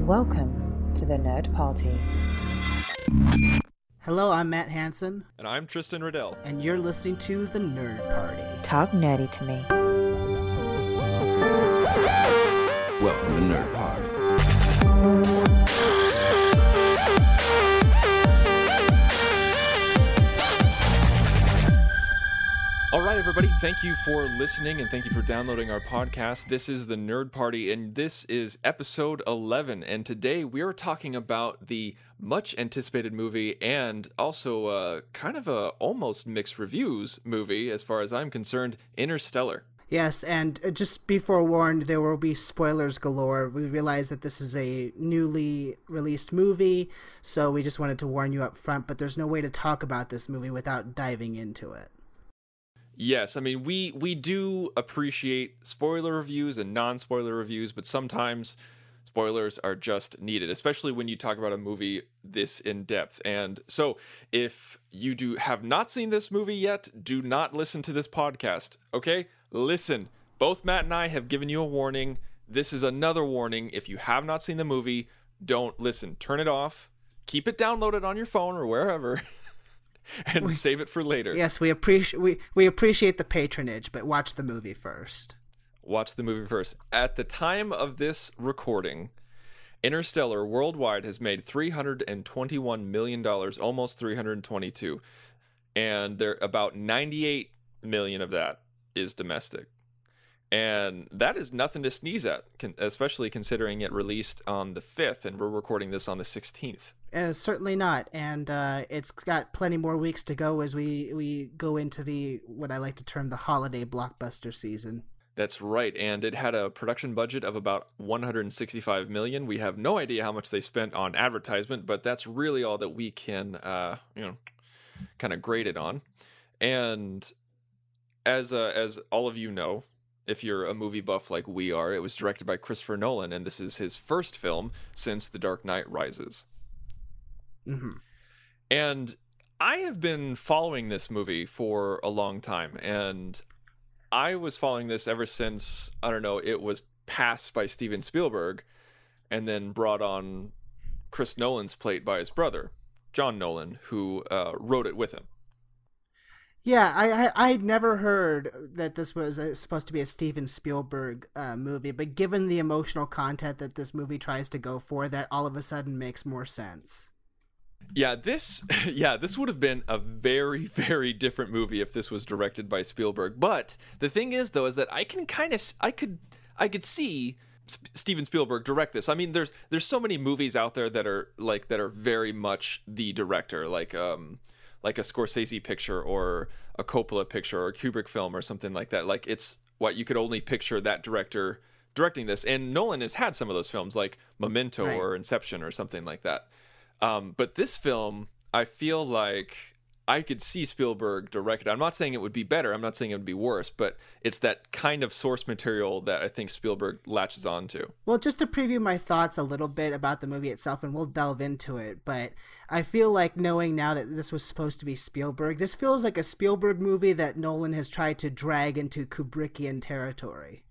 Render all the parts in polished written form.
Welcome to the Nerd Party. Hello, I'm Matt Hansen. And I'm Tristan Riddell. And you're listening to The Nerd Party. Talk nerdy to me. Welcome to Nerd Party. All right, everybody, thank you for listening and thank you for downloading our podcast. This is the Nerd Party, and this is episode 11. And today we are talking about the much anticipated movie and also kind of a almost mixed reviews movie, as far as I'm concerned, Interstellar. Yes, and just be forewarned, there will be spoilers galore. We realize that this is a newly released movie, so we just wanted to warn you up front, but there's no way to talk about this movie without diving into it. Yes, I mean, we do appreciate spoiler reviews and non-spoiler reviews, but sometimes spoilers are just needed, especially when you talk about a movie this in-depth. And so, if you have not seen this movie yet, do not listen to this podcast, okay? Listen, both Matt and I have given you a warning. This is another warning. If you have not seen the movie, don't listen. Turn it off. Keep it downloaded on your phone or wherever. And save it for later. Yes, we appreciate the patronage, but watch the movie first. Watch the movie first. At the time of this recording, Interstellar worldwide has made $321 million, almost 322, and there about 98 million of that is domestic. And that is nothing to sneeze at, especially considering it released on the 5th, and we're recording this on the 16th. Certainly not, and it's got plenty more weeks to go as we go into the what I like to term the holiday blockbuster season. That's right, and it had a production budget of about $165 million. We have no idea how much they spent on advertisement, but that's really all that we can, kind of grade it on. And as all of you know, if you're a movie buff like we are, it was directed by Christopher Nolan, and this is his first film since The Dark Knight Rises. Mm-hmm. And I have been following this movie for a long time, and I was following this ever since, I don't know, it was passed by Steven Spielberg and then brought on Chris Nolan's plate by his brother, John Nolan, who wrote it with him. Yeah, I'd never heard that this was supposed to be a Steven Spielberg movie, but given the emotional content that this movie tries to go for, that all of a sudden makes more sense. Yeah, this would have been a very, very different movie if this was directed by Spielberg. But the thing is, though, is that I could see Steven Spielberg direct this. I mean, there's so many movies out there that are very much the director, like a Scorsese picture or a Coppola picture or a Kubrick film or something like that. Like, it's what you could only picture that director directing this. And Nolan has had some of those films, like Memento right. or Inception or something like that. But this film, I feel like I could see Spielberg direct it. I'm not saying it would be better. I'm not saying it would be worse, but it's that kind of source material that I think Spielberg latches on to. Well, just to preview my thoughts a little bit about the movie itself, and we'll delve into it, but I feel like knowing now that this was supposed to be Spielberg, this feels like a Spielberg movie that Nolan has tried to drag into Kubrickian territory.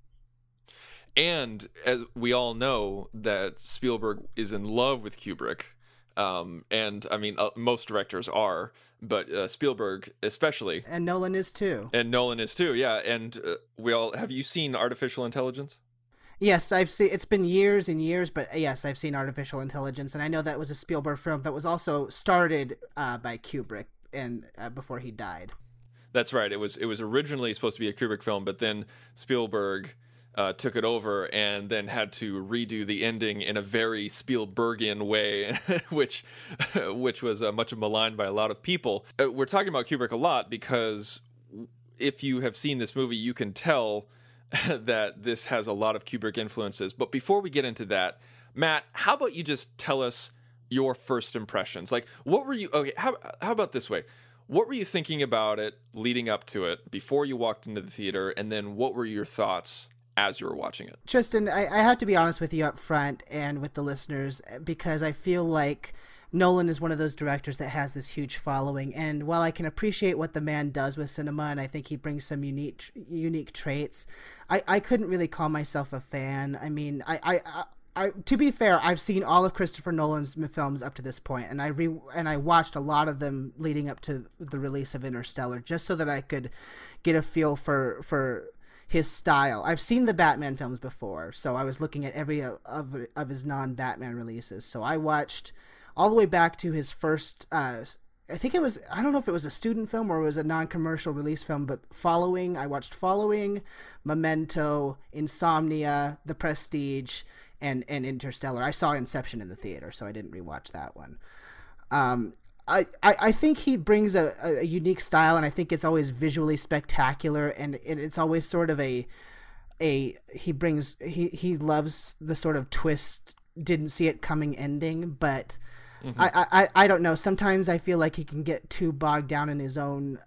And as we all know, that Spielberg is in love with Kubrick. And I mean, most directors are, but Spielberg especially. And Nolan is too. Yeah. And have you seen Artificial Intelligence? Yes, I've seen. It's been years and years, but yes, I've seen Artificial Intelligence, and I know that was a Spielberg film that was also started by Kubrick and before he died. That's right. It was originally supposed to be a Kubrick film, but then Spielberg took it over and then had to redo the ending in a very Spielbergian way, which was much maligned by a lot of people. We're talking about Kubrick a lot because if you have seen this movie, you can tell that this has a lot of Kubrick influences. But before we get into that, Matt, how about you just tell us your first impressions? Like, what were you... Okay, how about this way? What were you thinking about it leading up to it before you walked into the theater, and then what were your thoughts as you were watching it? Tristan, I have to be honest with you up front and with the listeners, because I feel like Nolan is one of those directors that has this huge following, and while I can appreciate what the man does with cinema, and I think he brings some unique traits, I couldn't really call myself a fan. I mean, to be fair, I've seen all of Christopher Nolan's films up to this point, and I watched a lot of them leading up to the release of Interstellar, just so that I could get a feel for his style. I've seen the Batman films before, so I was looking at every of his non-Batman releases. So I watched all the way back to his first. I don't know if it was a student film or it was a non-commercial release film, but I watched Following, Memento, Insomnia, The Prestige, and Interstellar. I saw Inception in the theater, so I didn't rewatch that one. I think he brings a unique style, and I think it's always visually spectacular, and it's always sort of he loves the sort of twist, didn't see it coming ending, but I don't know. Sometimes I feel like he can get too bogged down in his own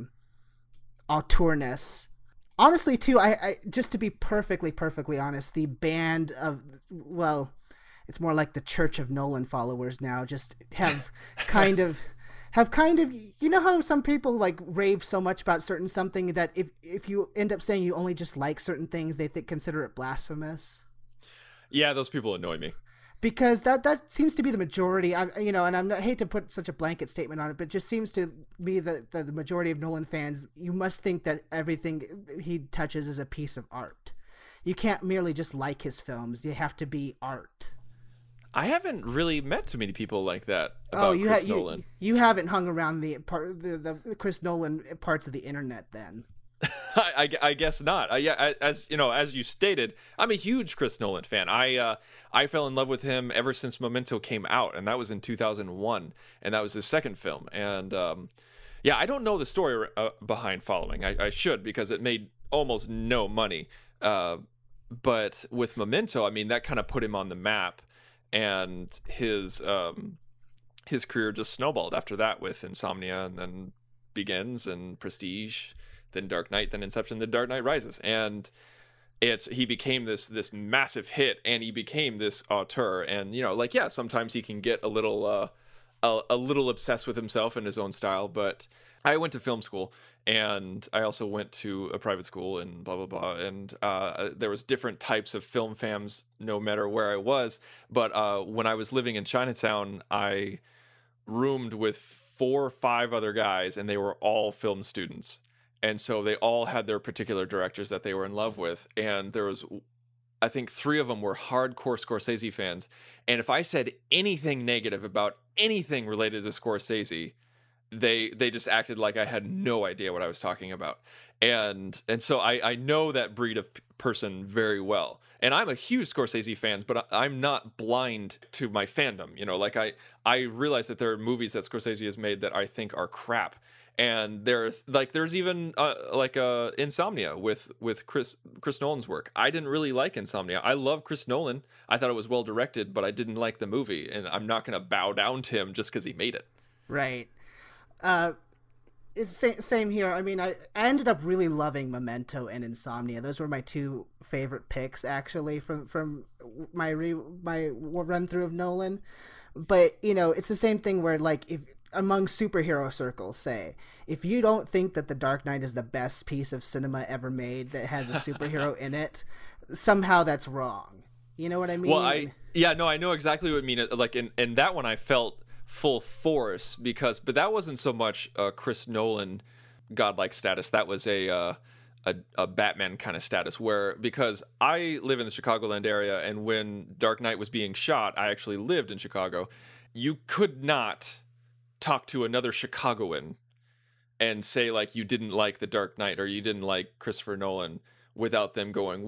auteurness. Honestly, too, I just to be perfectly honest, the band of, well, it's more like the Church of Nolan followers now, just have kind of, you know how some people like rave so much about certain something that if you end up saying you only just like certain things, they consider it blasphemous. Yeah, those people annoy me. Because that seems to be the majority, and I hate to put such a blanket statement on it, but it just seems to be that the majority of Nolan fans, you must think that everything he touches is a piece of art. You can't merely just like his films; you have to be art. I haven't really met too many people like that about Chris Nolan. You haven't hung around the Chris Nolan parts of the internet, then. I guess not. As you stated, I'm a huge Chris Nolan fan. I fell in love with him ever since Memento came out, and that was in 2001, and that was his second film. And I don't know the story behind Following. I should, because it made almost no money. But with Memento, I mean, that kind of put him on the map, and his career just snowballed after that with Insomnia, and then Begins, and Prestige, then Dark Knight, then Inception, then Dark Knight Rises, and he became this massive hit, and he became this auteur. And sometimes he can get a little obsessed with himself and his own style. But I went to film school, and I also went to a private school, and blah blah blah. And there was different types of film fans no matter where I was. But when I was living in Chinatown, I roomed with 4 or 5 other guys, and they were all film students. And so they all had their particular directors that they were in love with. And there was, I think 3 of them were hardcore Scorsese fans. And if I said anything negative about anything related to Scorsese, they just acted like I had no idea what I was talking about. And so I know that breed of person very well. And I'm a huge Scorsese fan, but I'm not blind to my fandom. I realize that there are movies that Scorsese has made that I think are crap. And there's even Insomnia with Chris Nolan's work. I didn't really like Insomnia. I love Chris Nolan. I thought it was well directed, but I didn't like the movie, and I'm not going to bow down to him just because he made it. Right. It's same here. I mean, I ended up really loving Memento and Insomnia. Those were my 2 favorite picks, actually, from my run through of Nolan. But it's the same thing where, like, if among superhero circles, say, if you don't think that The Dark Knight is the best piece of cinema ever made that has a superhero in it, somehow that's wrong. You know what I mean? Well, I know exactly what you mean. Like in that one, I felt full force but that wasn't so much Chris Nolan godlike status. That was a Batman kind of status, because I live in the Chicagoland area, and when Dark Knight was being shot, I actually lived in Chicago. You could not talk to another Chicagoan and say like you didn't like The Dark Knight or you didn't like Christopher Nolan without them going,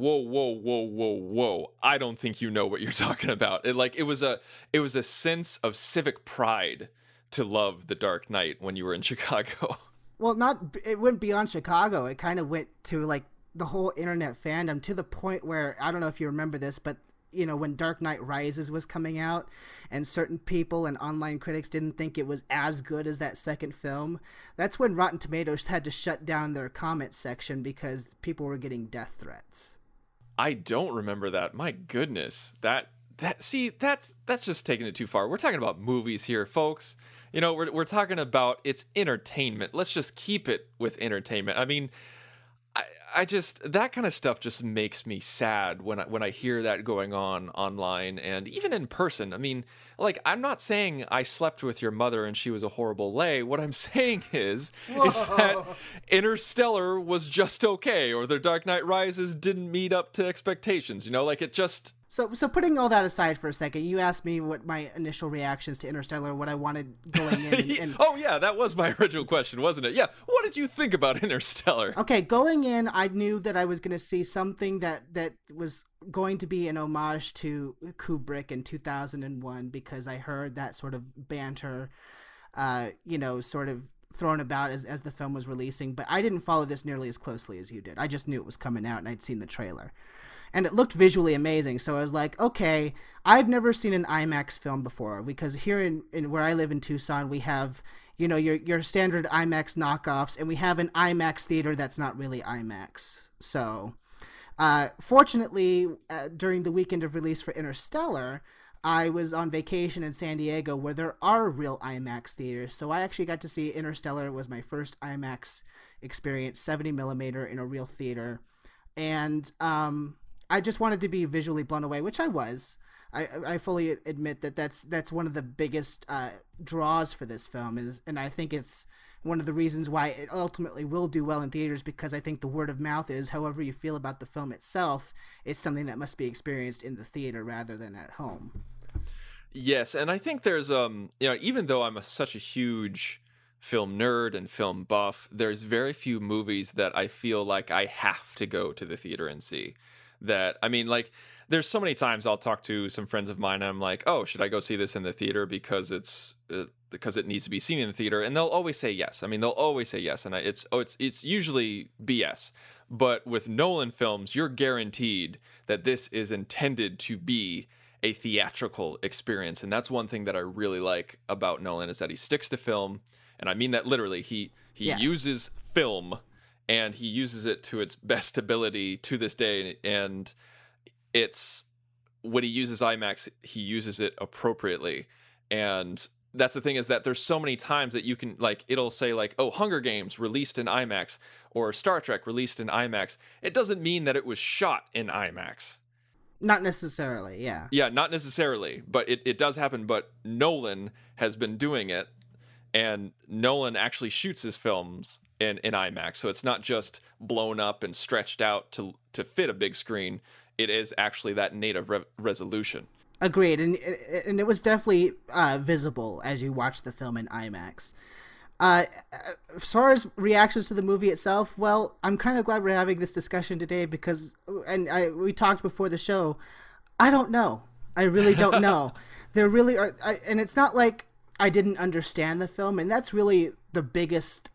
whoa, I don't think you know what you're talking about. It was a sense of civic pride to love The Dark Knight when you were in Chicago. Well, it went beyond Chicago. It kind of went to like the whole internet fandom, to the point where, I don't know if you remember this, but when Dark Knight Rises was coming out and certain people and online critics didn't think it was as good as that second film, that's when Rotten Tomatoes had to shut down their comment section because people were getting death threats. I don't remember that. My goodness. That's just taking it too far. We're talking about movies here, folks. We're talking about it's entertainment. Let's just keep it with entertainment. I mean, I just, that kind of stuff just makes me sad when I hear that going on online and even in person. I mean, like, I'm not saying I slept with your mother and she was a horrible lay. What I'm saying is that Interstellar was just okay, or The Dark Knight Rises didn't meet up to expectations. You know, like, it just... So putting all that aside for a second, you asked me what my initial reactions to Interstellar, what I wanted going in. And Oh, yeah, that was my original question, wasn't it? Yeah, what did you think about Interstellar? okay, going in, I knew that I was going to see something that was going to be an homage to Kubrick in 2001, because I heard that sort of banter, sort of thrown about as the film was releasing. But I didn't follow this nearly as closely as you did. I just knew it was coming out, and I'd seen the trailer. And it looked visually amazing, so I was like, okay, I've never seen an IMAX film before, because here in where I live in Tucson, we have, your standard IMAX knockoffs, and we have an IMAX theater that's not really IMAX. So, fortunately, during the weekend of release for Interstellar, I was on vacation in San Diego where there are real IMAX theaters, so I actually got to see Interstellar. It was my first IMAX experience, 70 millimeter in a real theater, and I just wanted to be visually blown away, which I was. I fully admit that that's one of the biggest draws for this film, and I think it's one of the reasons why it ultimately will do well in theaters, because I think the word of mouth is, however you feel about the film itself, it's something that must be experienced in the theater rather than at home. Yes, and I think there's even though I'm such a huge film nerd and film buff, there's very few movies that I feel like I have to go to the theater and see. That, I mean, like, there's so many times I'll talk to some friends of mine and I'm like, oh, should I go see this in the theater because it needs to be seen in the theater? And they'll always say yes. I mean, they'll always say yes, and it's usually BS. But with Nolan films, you're guaranteed that this is intended to be a theatrical experience, and that's one thing that I really like about Nolan, is that he sticks to film, and I mean that literally. He Yes. uses film, and he uses it to its best ability to this day. And it's, when he uses IMAX, he uses it appropriately. And that's the thing, is that there's so many times that you can, like, it'll say like, oh, Hunger Games released in IMAX, or Star Trek released in IMAX. It doesn't mean that it was shot in IMAX. Not necessarily, yeah. Yeah, not necessarily, but it does happen. But Nolan has been doing it, and Nolan actually shoots his films in IMAX, so it's not just blown up and stretched out to fit a big screen. It is actually that native resolution. Agreed, and it was definitely visible as you watched the film in IMAX. As far as reactions to the movie itself, well, I'm kind of glad we're having this discussion today, because, we talked before the show, I don't know. I really don't know. There really are, and it's not like I didn't understand the film, and that's really the biggest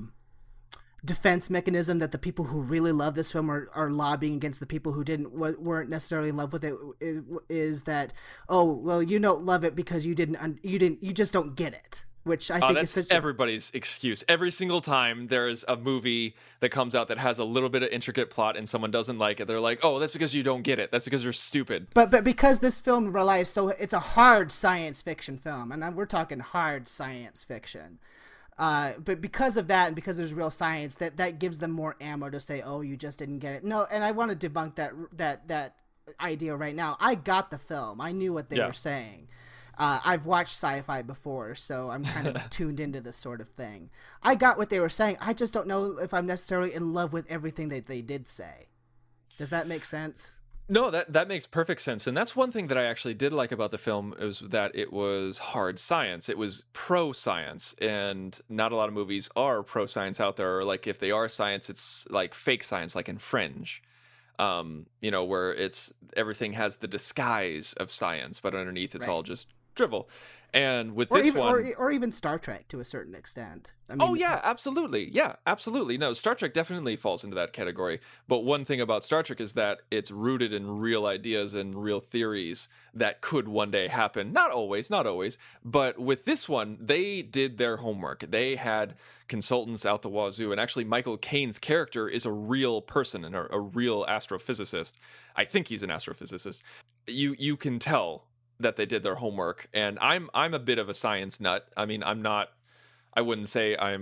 defense mechanism that the people who really love this film are lobbying against the people who weren't necessarily in love with it, is that, oh, well, you don't love it because you just don't get it. Which I think is such everybody's excuse. Every single time there's a movie that comes out that has a little bit of intricate plot and someone doesn't like it, they're like, oh, that's because you don't get it. That's because you're stupid. But because this film relies it's a hard science fiction film, and we're talking hard science fiction. But because of that, and because there's real science, that gives them more ammo to say, oh, you just didn't get it. No, and I want to debunk that idea right now. I got the film. I knew what they were saying. I've watched sci-fi before, so I'm kind of tuned into this sort of thing. I got what they were saying. I just don't know if I'm necessarily in love with everything that they did say. Does that make sense? No, that makes perfect sense. And that's one thing that I actually did like about the film, is that it was hard science. It was pro-science, and not a lot of movies are pro-science out there. Or, like, if they are science, it's like fake science, like in Fringe. Where everything has the disguise of science, but underneath it's all just drivel. And with or even Star Trek to a certain extent. I mean, oh yeah, absolutely. Yeah, absolutely. No, Star Trek definitely falls into that category. But one thing about Star Trek is that it's rooted in real ideas and real theories that could one day happen. Not always, but with this one, they did their homework. They had consultants out the wazoo, and actually Michael Caine's character is a real person and a real astrophysicist. I think he's an astrophysicist. You can tell that they did their homework, and I'm a bit of a science nut. I mean, I wouldn't say I'm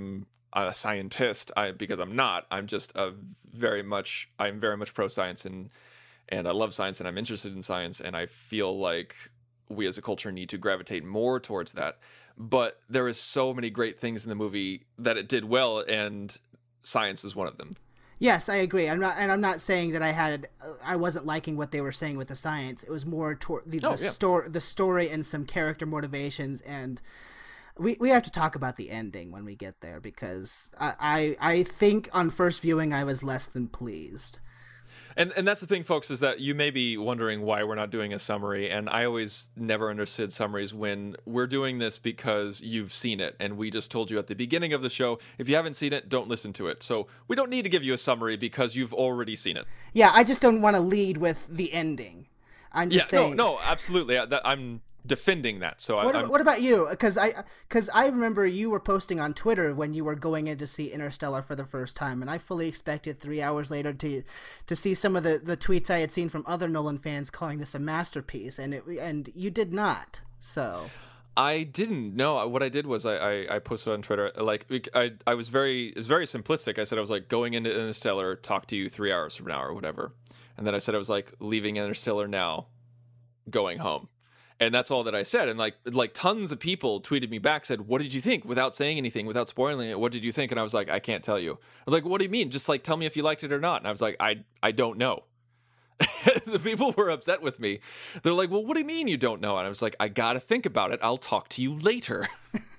a scientist, because I'm not. I'm just I'm very much pro science, and I love science, and I'm interested in science, and I feel like we as a culture need to gravitate more towards that. But there is so many great things in the movie that it did well, and science is one of them. Yes, I agree. I'm not saying that I wasn't liking what they were saying with the science. It was more toward the story and some character motivations, and we have to talk about the ending when we get there, because I think on first viewing I was less than pleased. And that's the thing, folks, is that you may be wondering why we're not doing a summary, and I always never understood summaries when we're doing this because you've seen it, and we just told you at the beginning of the show, if you haven't seen it, don't listen to it. So we don't need to give you a summary because you've already seen it. Yeah, I just don't want to lead with the ending. I'm just saying. No, absolutely. I'm defending that. So what about you? Because I remember you were posting on Twitter when you were going in to see Interstellar for the first time, and I fully expected 3 hours later to see some of the tweets I had seen from other Nolan fans calling this a masterpiece, and you did not. So I didn't know. What I did was I posted on Twitter, like, it was very simplistic. I said I was like, going into Interstellar, talk to you 3 hours from now or whatever, and then I said I was like, leaving Interstellar now, going home. And that's all that I said. And like tons of people tweeted me back, said, what did you think? Without saying anything, without spoiling it, what did you think? And I was like, I can't tell you. I'm like, what do you mean? Just like, tell me if you liked it or not. And I was like, I don't know. The people were upset with me. They're like, well, what do you mean you don't know? And I was like, I got to think about it. I'll talk to you later.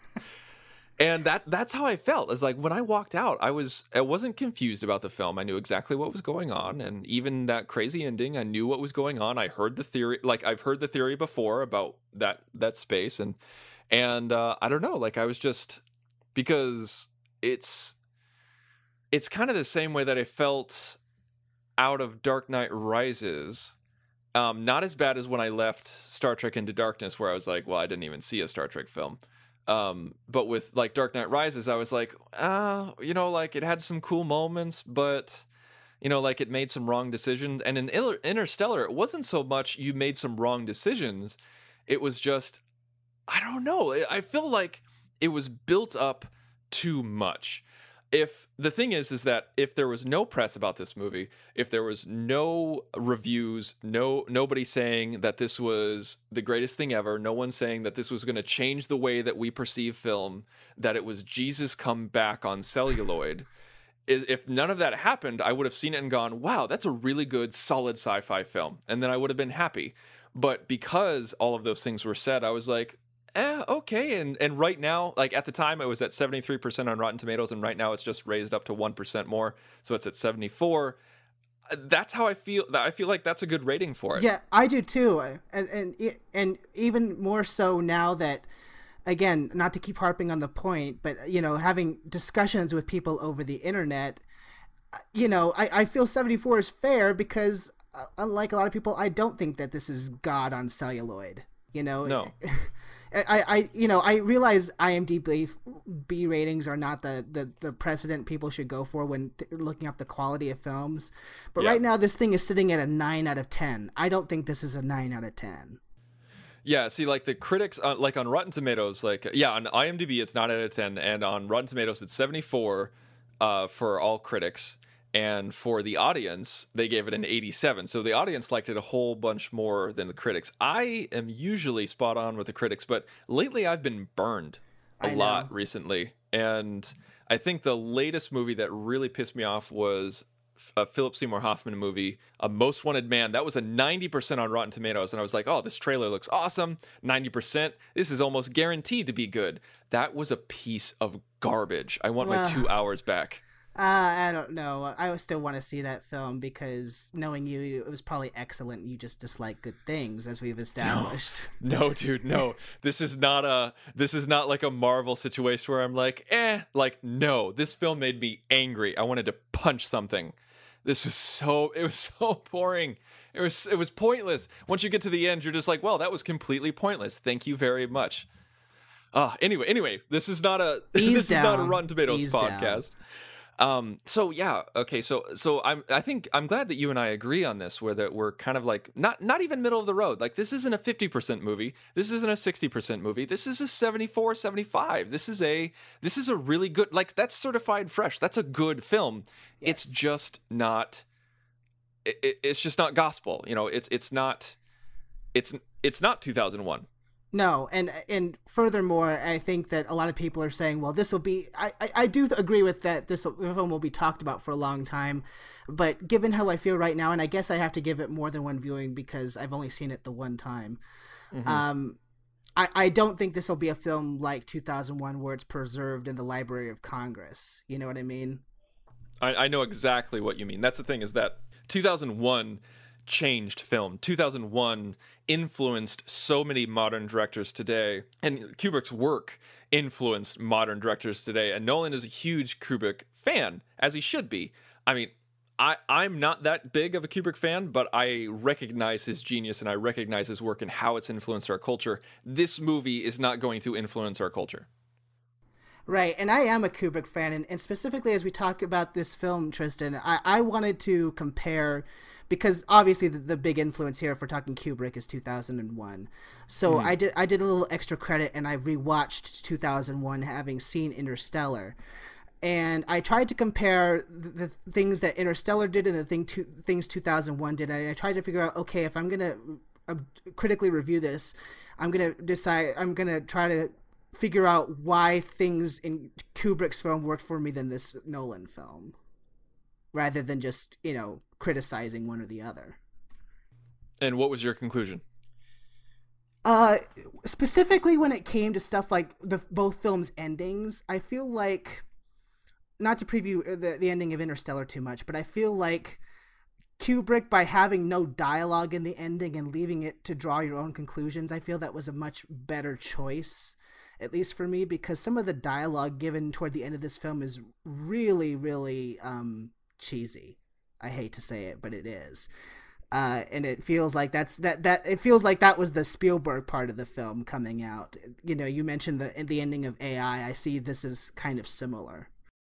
And that's how I felt. It's like when I walked out, I wasn't confused about the film. I knew exactly what was going on, and even that crazy ending, I knew what was going on. I heard the theory, like I've heard the theory before about that space, and I don't know, like I was just, because it's kind of the same way that I felt out of Dark Knight Rises. Not as bad as when I left Star Trek Into Darkness, where I was like, well, I didn't even see a Star Trek film. But with like Dark Knight Rises, I was like, like it had some cool moments, but like it made some wrong decisions. And in Interstellar, it wasn't so much you made some wrong decisions. It was just, I don't know. I feel like it was built up too much. If the thing is that if there was no press about this movie, if there was no reviews, nobody saying that this was the greatest thing ever, no one saying that this was going to change the way that we perceive film, that it was Jesus come back on celluloid, if none of that happened, I would have seen it and gone, wow, that's a really good, solid sci-fi film. And then I would have been happy. But because all of those things were said, I was like, okay. And right now, like at the time, it was at 73% on Rotten Tomatoes, and right now it's just raised up to 1% more, so it's at 74. That's how I feel. I feel like that's a good rating for it. Yeah, I do too, and even more so now that, again, not to keep harping on the point, but having discussions with people over the internet, I feel 74 is fair because, unlike a lot of people, I don't think that this is God on celluloid. No. I realize IMDb ratings are not the precedent people should go for when looking up the quality of films. But right now, this thing is sitting at a 9 out of 10. I don't think this is a 9 out of 10. Yeah, see, like the critics, like on Rotten Tomatoes, on IMDb it's 9 out of 10, and on Rotten Tomatoes it's 74 for all critics. And for the audience, they gave it an 87. So the audience liked it a whole bunch more than the critics. I am usually spot on with the critics, but lately I've been burned a lot recently. And I think the latest movie that really pissed me off was a Philip Seymour Hoffman movie, A Most Wanted Man. That was a 90% on Rotten Tomatoes. And I was like, oh, this trailer looks awesome. 90%. This is almost guaranteed to be good. That was a piece of garbage. I want my 2 hours back. I don't know. I still want to see that film because knowing you, it was probably excellent. You just dislike good things, as we've established. No, dude, no. This is not like a Marvel situation where I'm like, no. This film made me angry. I wanted to punch something. It was so boring. It was pointless. Once you get to the end, you're just like, well, that was completely pointless. Thank you very much. Anyway, this is not a Rotten Tomatoes podcast. So yeah, okay. So I think I'm glad that you and I agree on this, where that we're kind of like not even middle of the road. Like this isn't a 50% movie. This isn't a 60% movie. This is a 74, 75. This is a really good, like that's certified fresh. That's a good film. Yes. It's just not. It's just not gospel. You know, it's not 2001. No, and furthermore, I think that a lot of people are saying, well, this will be. I do agree with that. This film will be talked about for a long time, but given how I feel right now, and I guess I have to give it more than one viewing because I've only seen it the one time. Mm-hmm. I don't think this will be a film like 2001 where it's preserved in the Library of Congress. You know what I mean? I know exactly what you mean. That's the thing, is that 2001 changed film. 2001 influenced so many modern directors today, and Kubrick's work influenced modern directors today. And Nolan is a huge Kubrick fan, as he should be. I mean, I'm not that big of a Kubrick fan, but I recognize his genius and I recognize his work and how it's influenced our culture. This movie is not going to influence our culture. Right, and I am a Kubrick fan, and specifically as we talk about this film, Tristan, I wanted to compare, because obviously the big influence here, if we're talking Kubrick, is 2001. So I did a little extra credit, and I rewatched 2001, having seen Interstellar, and I tried to compare the things that Interstellar did and the things 2001 did, and I tried to figure out, okay, if I'm gonna critically review this, I'm gonna try to figure out why things in Kubrick's film worked for me than this Nolan film, rather than just, criticizing one or the other. And what was your conclusion? Specifically when it came to stuff like both films' endings, I feel like, not to preview the ending of Interstellar too much, but I feel like Kubrick, by having no dialogue in the ending and leaving it to draw your own conclusions, I feel that was a much better choice, at least for me, because some of the dialogue given toward the end of this film is really, really cheesy. I hate to say it, but it is. And it feels like it feels like that was the Spielberg part of the film coming out. You mentioned the ending of AI. I see this as kind of similar.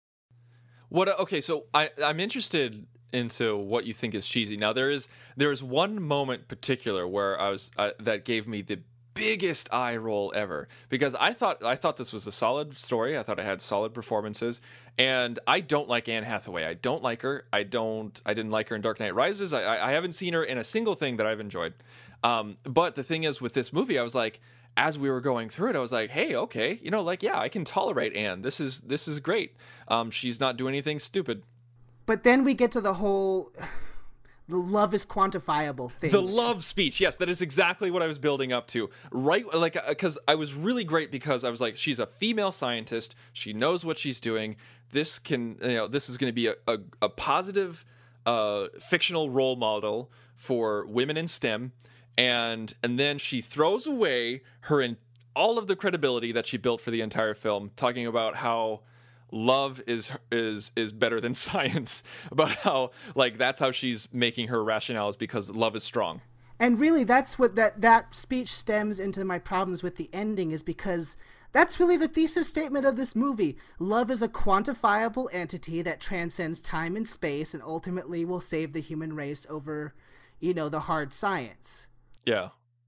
Okay, so I'm interested into what you think is cheesy. Now there is one moment particular where that gave me the biggest eye roll ever, because I thought this was a solid story. I thought it had solid performances, and I don't like Anne Hathaway. I don't like her. I didn't like her in Dark Knight Rises. I haven't seen her in a single thing that I've enjoyed. But the thing is, with this movie, I was like, as we were going through it, I was like, hey, okay, yeah, I can tolerate Anne. This is great. She's not doing anything stupid. But then we get to the whole the love is quantifiable thing. The love speech. Yes, that is exactly what I was building up to. Right? Like, because I was really great, because I was like, she's a female scientist. She knows what she's doing. This is going to be a positive fictional role model for women in STEM. And then she throws away all of the credibility that she built for the entire film, talking about how love is better than science, about how, like, that's how she's making her rationales, because love is strong. And really, that's what that speech stems into my problems with the ending, is because that's really the thesis statement of this movie. Love is a quantifiable entity that transcends time and space and ultimately will save the human race over, the hard science. Yeah.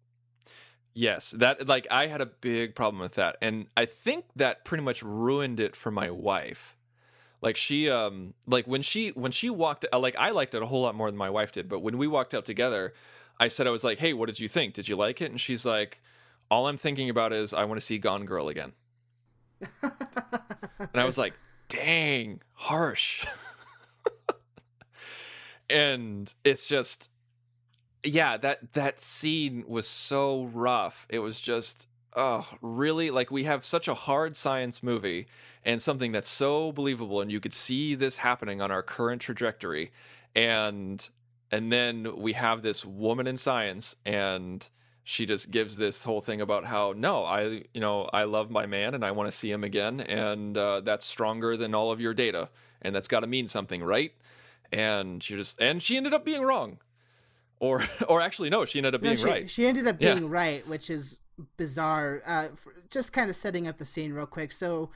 Yes, that, like, I had a big problem with that, and I think that pretty much ruined it for my wife. Like, she like when she walked, like, I liked it a whole lot more than my wife did, but when we walked out together, I was like, hey, what did you think? Did you like it? And she's like, all I'm thinking about is I want to see Gone Girl again. And I was like, dang, harsh. And it's just, yeah, that scene was so rough. It was just, really, like, we have such a hard science movie and something that's so believable, and you could see this happening on our current trajectory, and then we have this woman in science, and she just gives this whole thing about how, no, I love my man and I want to see him again, and that's stronger than all of your data, and that's got to mean something, right? And she ended up being wrong. Or actually, no, she ended up being right. She ended up being right, which is bizarre. Just kind of setting up the scene real quick. So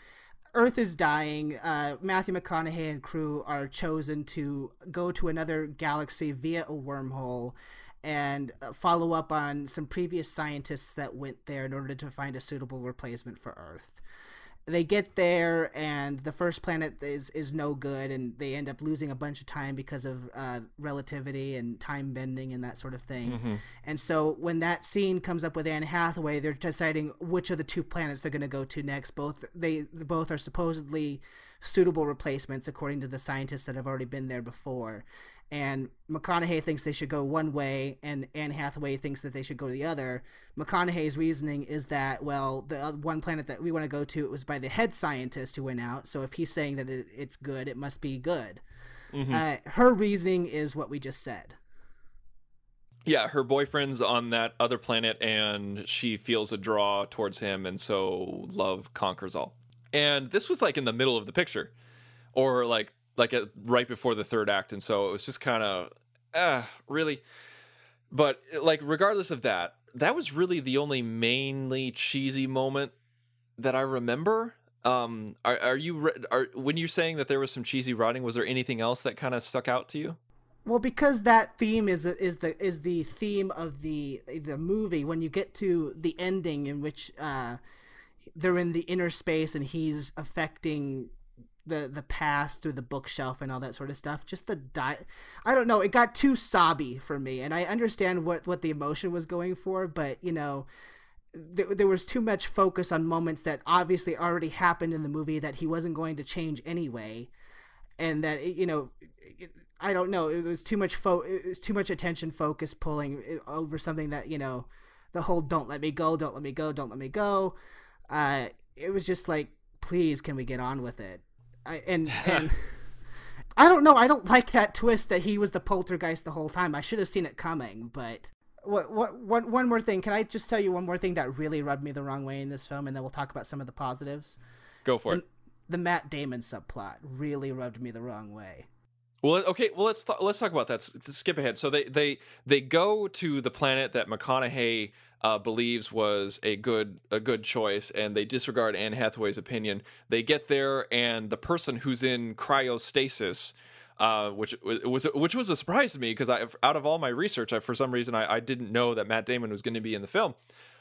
Earth is dying. Matthew McConaughey and crew are chosen to go to another galaxy via a wormhole and follow up on some previous scientists that went there in order to find a suitable replacement for Earth. They get there, and the first planet is no good, and they end up losing a bunch of time because of relativity and time bending and that sort of thing. Mm-hmm. And so when that scene comes up with Anne Hathaway, they're deciding which of the two planets they're going to go to next. Both are supposedly suitable replacements according to the scientists that have already been there before. And McConaughey thinks they should go one way, and Anne Hathaway thinks that they should go the other. McConaughey's reasoning is that, well, the one planet that we want to go to, it was by the head scientist who went out, so if he's saying that it's good, it must be good. Mm-hmm. Her reasoning is what we just said. Yeah, her boyfriend's on that other planet, and she feels a draw towards him, and so love conquers all. And this was, like, in the middle of the picture, or, like right before the third act, and so it was just kind of really. But like, regardless of that was really the only mainly cheesy moment that I remember. When you're saying that there was some cheesy writing, was there anything else that kind of stuck out to you? Well, because that theme is the theme of the movie. When you get to the ending in which they're in the inner space and he's affecting the past through the bookshelf and all that sort of stuff, just I don't know, it got too sobby for me, and I understand what the emotion was going for, but you know, there was too much focus on moments that obviously already happened in the movie that he wasn't going to change anyway, and that I don't know, it was too much attention focus pulling over something that, you know, the whole don't let me go, it was just like, please, can we get on with it? And I don't know. I don't like that twist that he was the poltergeist the whole time. I should have seen it coming. But one more thing. Can I just tell you one more thing that really rubbed me the wrong way in this film, and then we'll talk about some of the positives? Go for it. The Matt Damon subplot really rubbed me the wrong way. Well, okay. Well, let's talk about that. Let's skip ahead. So they go to the planet that McConaughey believes was a good choice, and they disregard Anne Hathaway's opinion. They get there, and the person who's in cryostasis, which was a surprise to me, because out of all my research, for some reason I didn't know that Matt Damon was going to be in the film.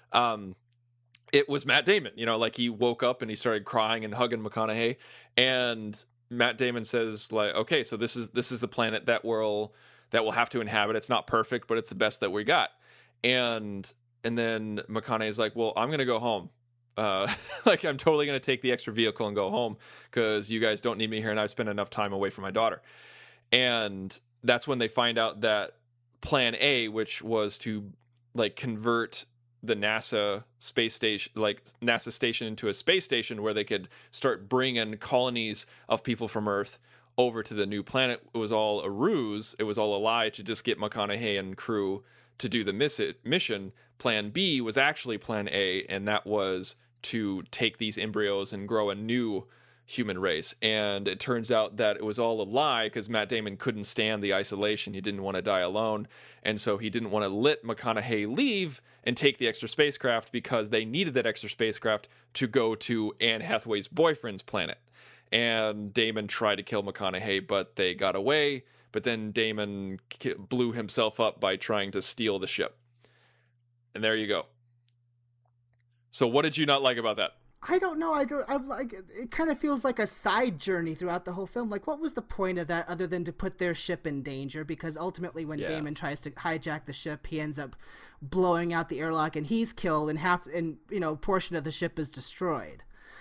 It was Matt Damon. You know, like, he woke up and he started crying and hugging McConaughey, and Matt Damon says, like, okay, so this is the planet that we'll have to inhabit. It's not perfect, but it's the best that we got. And then McConaughey's like, well, I'm going to go home. Like, I'm totally going to take the extra vehicle and go home because you guys don't need me here, and I've spent enough time away from my daughter. And that's when they find out that Plan A, which was to, like, convert the NASA space station, like NASA station, into a space station where they could start bringing colonies of people from Earth over to the new planet. It was all a ruse. It was all a lie to just get McConaughey and crew to do the mission. Plan B was actually Plan A, and that was to take these embryos and grow a new human race. And it turns out that it was all a lie, because Matt Damon couldn't stand the isolation. He didn't want to die alone, and so he didn't want to let McConaughey leave and take the extra spacecraft, because they needed that extra spacecraft to go to Anne Hathaway's boyfriend's planet. And Damon tried to kill McConaughey, but they got away. But then Damon blew himself up by trying to steal the ship. And there you go. So what did you not like about that? I don't know. I'm like, it kind of feels like a side journey throughout the whole film. Like, what was the point of that other than to put their ship in danger? Because ultimately, when Damon tries to hijack the ship, he ends up blowing out the airlock, and he's killed, and portion of the ship is destroyed.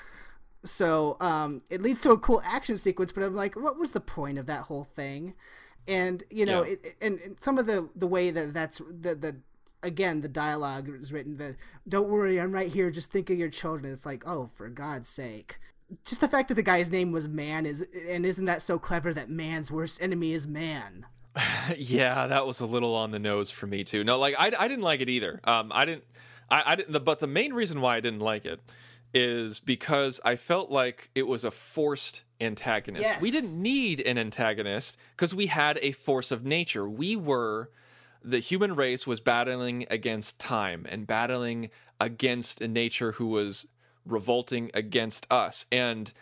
So it leads to a cool action sequence. But I'm like, what was the point of that whole thing? And and some of the way that's the again, the dialogue is written, don't worry, I'm right here, just think of your children. It's like, oh, for God's sake. Just the fact that the guy's name was Man isn't that so clever that man's worst enemy is man? Yeah, that was a little on the nose for me too. No, like, I didn't like it either. I didn't, but the main reason why I didn't like it is because I felt like it was a forced antagonist. Yes. We didn't need an antagonist because we had a force of nature. The human race was battling against time and battling against a nature who was revolting against us. And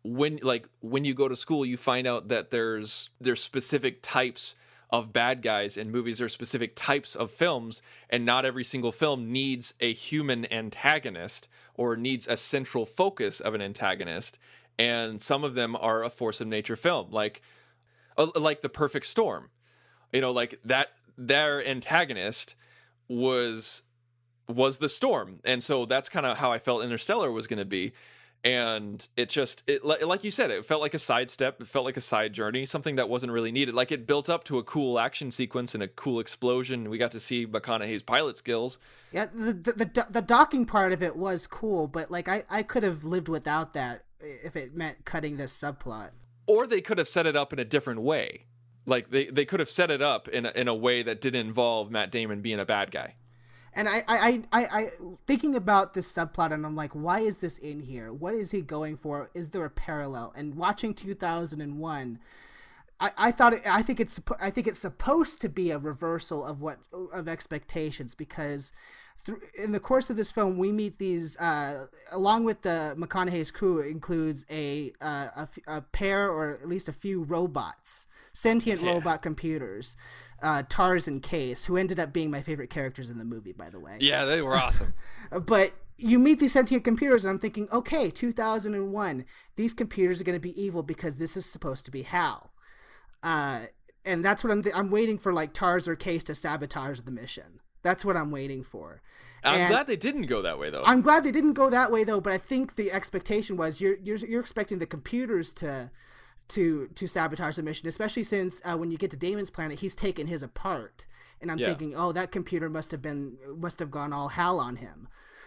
when you go to school, you find out that there's specific types of bad guys in movies. There's specific types of films, and not every single film needs a human antagonist or needs a central focus of an antagonist. And some of them are a force of nature film, like The Perfect Storm. Like that, their antagonist was the storm, and so that's kind of how I felt Interstellar was going to be. And it like you said, it felt like a sidestep. It felt like a side journey, something that wasn't really needed. Like, it built up to a cool action sequence and a cool explosion. We got to see McConaughey's pilot skills. Yeah, the docking part of it was cool, but like I could have lived without that if it meant cutting this subplot. Or they could have set it up in a different way. Like, they could have set it up in a way that didn't involve Matt Damon being a bad guy. And I thinking about this subplot, and I'm like, why is this in here? What is he going for? Is there a parallel? And watching 2001, I think it's supposed to be a reversal of expectations, because in the course of this film, we meet these along with the McConaughey's crew, includes a pair, or at least a few robots, sentient robot computers. Tars and Case, who ended up being my favorite characters in the movie, by the way. Yeah, they were awesome. But you meet these sentient computers, and I'm thinking, okay, 2001, these computers are going to be evil because this is supposed to be Hal. And that's what I'm waiting for, like Tars or Case to sabotage the mission. That's what I'm waiting for. I'm glad they didn't go that way, though. I'm glad they didn't go that way, though. But I think the expectation was you're expecting the computers to sabotage the mission, especially since when you get to Damon's planet, he's taken his apart, and I'm thinking, oh, that computer must have gone all Hal on him.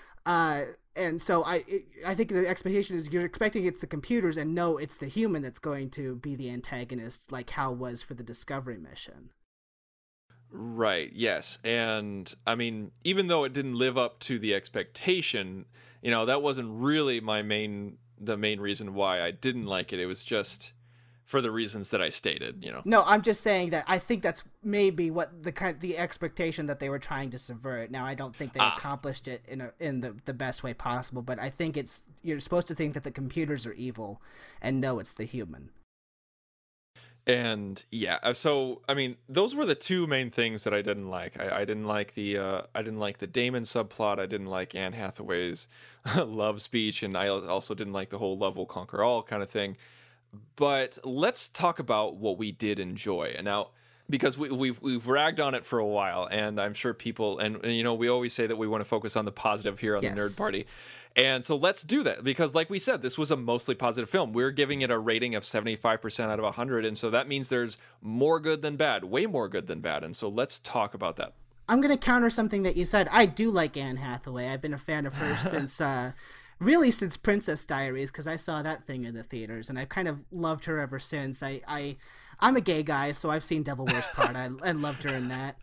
And so I think the expectation is you're expecting it's the computers, and no, it's the human that's going to be the antagonist, like Hal was for the Discovery mission. Right. Yes. And I mean, even though it didn't live up to the expectation, that wasn't really the main reason why I didn't like it. It was just for the reasons that I stated, No, I'm just saying that I think that's maybe what the expectation that they were trying to subvert. Now, I don't think they accomplished it in the best way possible, but I think you're supposed to think that the computers are evil, and no, it's the human. And yeah, so I mean, those were the two main things that I didn't like. I didn't like the Damon subplot. I didn't like Anne Hathaway's love speech, and I also didn't like the whole love will conquer all kind of thing. But let's talk about what we did enjoy. And now, because we've ragged on it for a while, and I'm sure people, and we always say that we want to focus on the positive here on the Nerd Party. And so let's do that, because like we said, this was a mostly positive film. We're giving it a rating of 75% out of 100. And so that means there's more good than bad, way more good than bad. And so let's talk about that. I'm going to counter something that you said. I do like Anne Hathaway. I've been a fan of hers since Princess Diaries, because I saw that thing in the theaters, and I've kind of loved her ever since. I'm a gay guy, so I've seen Devil Wears Prada and loved her in that.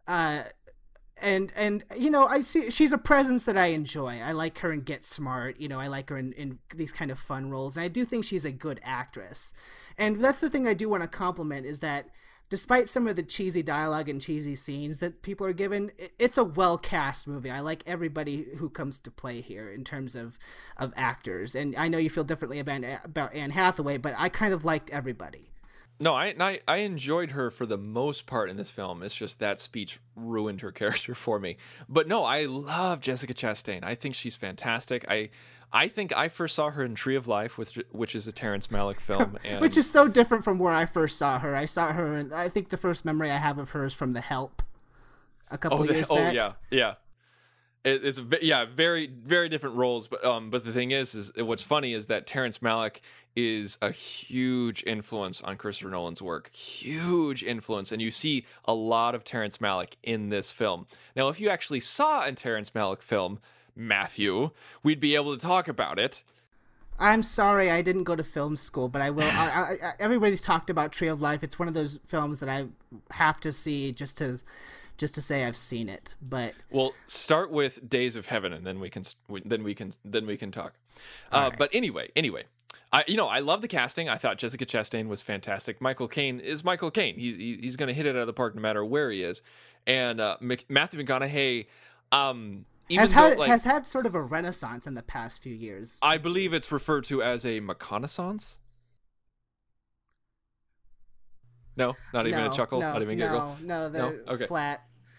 And I see she's a presence that I enjoy. I like her in Get Smart. I like her in these kind of fun roles, and I do think she's a good actress. And that's the thing I do want to compliment, is that despite some of the cheesy dialogue and cheesy scenes that people are given, it's a well-cast movie. I like everybody who comes to play here in terms of actors. And I know you feel differently about Anne Hathaway, but I kind of liked everybody. No, I enjoyed her for the most part in this film. It's just that speech ruined her character for me. But no, I love Jessica Chastain. I think she's fantastic. I think I first saw her in Tree of Life, which is a Terrence Malick film. And which is so different from where I first saw her. I saw her, and I think the first memory I have of her is from The Help a couple of years back. Oh, yeah. It's very, very different roles. But the thing is what's funny is that Terrence Malick is a huge influence on Christopher Nolan's work. Huge influence. And you see a lot of Terrence Malick in this film. Now, if you actually saw a Terrence Malick film, Matthew, we'd be able to talk about it. I'm sorry I didn't go to film school, but I will. Everybody's talked about Tree of Life. It's one of those films that I have to see just to say I've seen it. But we'll start with Days of Heaven, and then we can talk. Right. But anyway, I love the casting. I thought Jessica Chastain was fantastic. Michael Caine is Michael Caine. He's going to hit it out of the park no matter where he is. And Matthew McConaughey, even has had sort of a renaissance in the past few years. I believe it's referred to as a reconnaissance. No, not even a chuckle, not even a giggle. No, okay. Flat.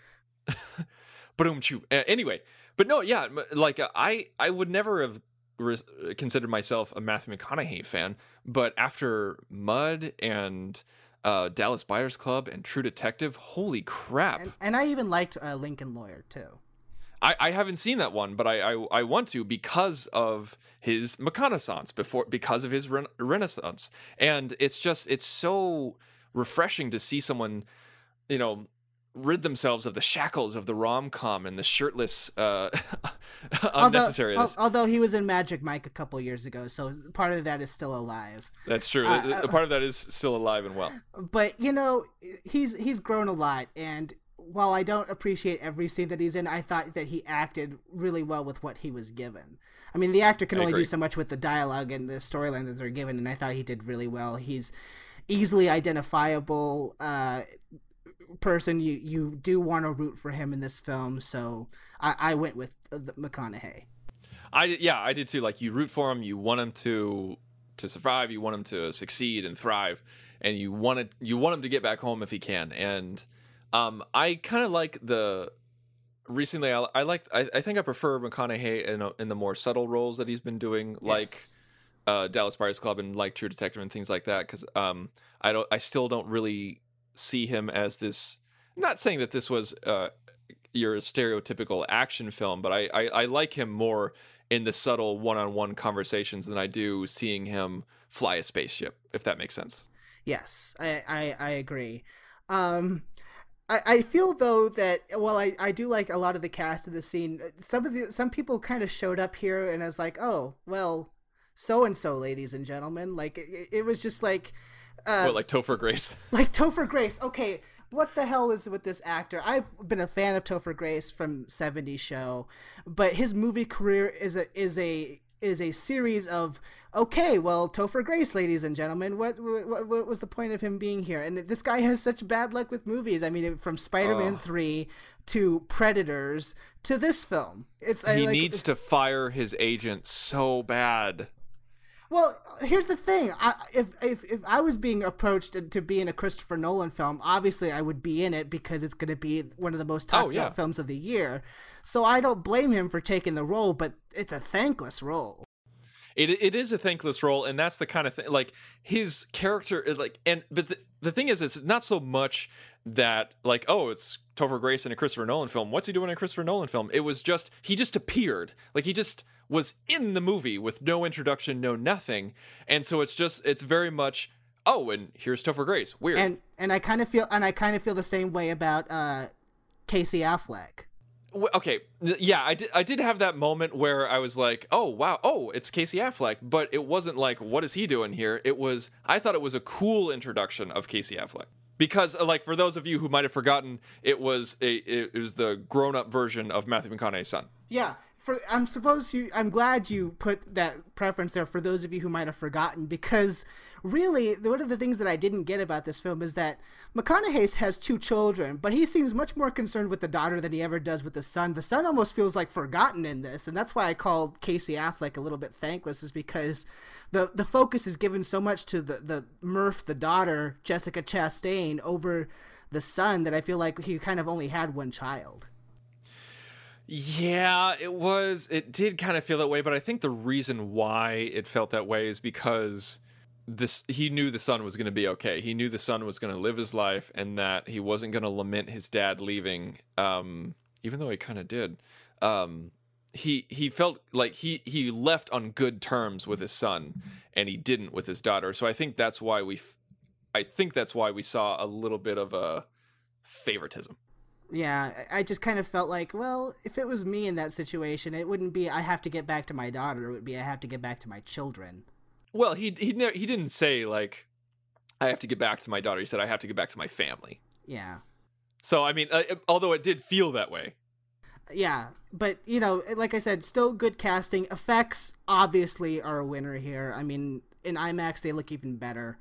Anyway, but no, yeah, like I would never have considered myself a Matthew McConaughey fan, but after Mud and Dallas Buyers Club and True Detective, holy crap! And I even liked Lincoln Lawyer too. I haven't seen that one, but I want to because of his reconnaissance because of his renaissance, and it's so refreshing to see someone, rid themselves of the shackles of the rom-com and the shirtless unnecessariness. Although he was in Magic Mike a couple years ago, so part of that is still alive. That's true. Part of that is still alive and well. But he's grown a lot, and while I don't appreciate every scene that he's in, I thought that he acted really well with what he was given. I mean, the actor can only do so much with the dialogue and the storyline that they're given, and I thought he did really well. He's easily identifiable person. You do want to root for him in this film, so I went with McConaughey. I did too. Like, you root for him, you want him to survive, you want him to succeed and thrive, and you want him to get back home if he can. And I kind of like recently. I think I prefer McConaughey in the more subtle roles that he's been doing, like Dallas Buyers Club and like True Detective and things like that. Because I still don't really see him as this. I'm not saying that this was your stereotypical action film, but I like him more in the subtle one-on-one conversations than I do seeing him fly a spaceship, if that makes sense. Yes, I agree. I feel though that while I do like a lot of the cast of the scene, some people kind of showed up here and I was like, oh well, so and so, ladies and gentlemen. Like it was just like, like Topher Grace. Like Topher Grace. Okay, what the hell is with this actor? I've been a fan of Topher Grace from '70s Show, but his movie career is a series of, okay, well, Topher Grace, ladies and gentlemen, what was the point of him being here? And this guy has such bad luck with movies. I mean, from Spider-Man 3 to Predators to this film. He needs to fire his agent so bad. Well, here's the thing. If I was being approached to be in a Christopher Nolan film, obviously I would be in it because it's going to be one of the most talked about films of the year. So I don't blame him for taking the role, but it's a thankless role. It is a thankless role, and that's the kind of thing. Like, his character is like, but the thing is, it's not so much that like, oh, it's Topher Grace in a Christopher Nolan film. What's he doing in a Christopher Nolan film? It was just he just appeared, like he just was in the movie with no introduction, no nothing, and so it's very much, oh, and here's Topher Grace. Weird. And I kind of feel the same way about Casey Affleck. Okay, yeah, I did have that moment where I was like, oh wow, oh, it's Casey Affleck, but it wasn't like, what is he doing here? I thought it was a cool introduction of Casey Affleck. Because, like, for those of you who might have forgotten, it was the grown-up version of Matthew McConaughey's son. Yeah, I'm glad you put that preference there for those of you who might have forgotten, because really, one of the things that I didn't get about this film is that McConaughey has 2 children, but he seems much more concerned with the daughter than he ever does with the son. The son almost feels like forgotten in this, and that's why I called Casey Affleck a little bit thankless, is because the focus is given so much to the Murph, the daughter, Jessica Chastain, over the son, that I feel like he kind of only had one child. Yeah, it did kind of feel that way, but I think the reason why it felt that way is because he knew the son was going to be okay. He knew the son was going to live his life and that he wasn't going to lament his dad leaving, even though he kind of did. He felt like he left on good terms with his son, and he didn't with his daughter. So I think that's why we saw a little bit of a favoritism. Yeah, I just kind of felt like, well, if it was me in that situation, it wouldn't be I have to get back to my daughter. It would be I have to get back to my children. Well, he didn't say, like, I have to get back to my daughter. He said, I have to get back to my family. Yeah. So, I mean, although it did feel that way. Yeah, but, like I said, still good casting. Effects, obviously, are a winner here. I mean, in IMAX, they look even better.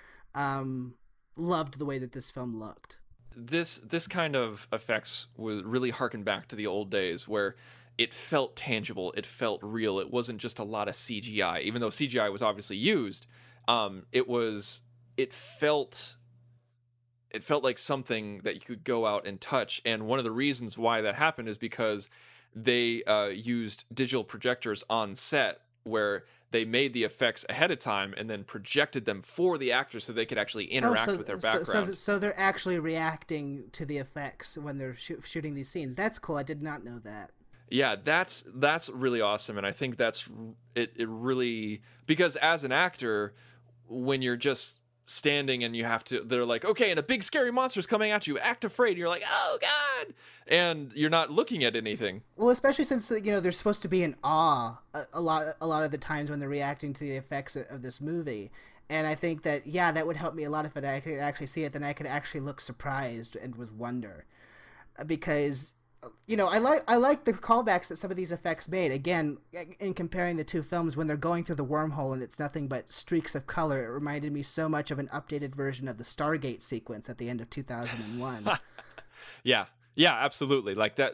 Loved the way that this film looked. This kind of effects was really harken back to the old days where it felt tangible. It felt real. It wasn't just a lot of CGI, even though CGI was obviously used. It felt like something that you could go out and touch. And one of the reasons why that happened is because they used digital projectors on set where they made the effects ahead of time and then projected them for the actors so they could actually interact with their background. So they're actually reacting to the effects when they're shooting these scenes. That's cool. I did not know that. Yeah, that's really awesome. And I think that's it really, because as an actor, when you're just standing and they're like, okay, and a big scary monster's coming at you, act afraid. You're like, oh God. And you're not looking at anything. Well, especially since, they're supposed to be in awe a lot of the times when they're reacting to the effects of this movie. And I think that, that would help me a lot if I could actually see it. Then I could actually look surprised and with wonder, because I like the callbacks that some of these effects made. Again, in comparing the two films, when they're going through the wormhole and it's nothing but streaks of color, it reminded me so much of an updated version of the Stargate sequence at the end of 2001. Yeah, absolutely.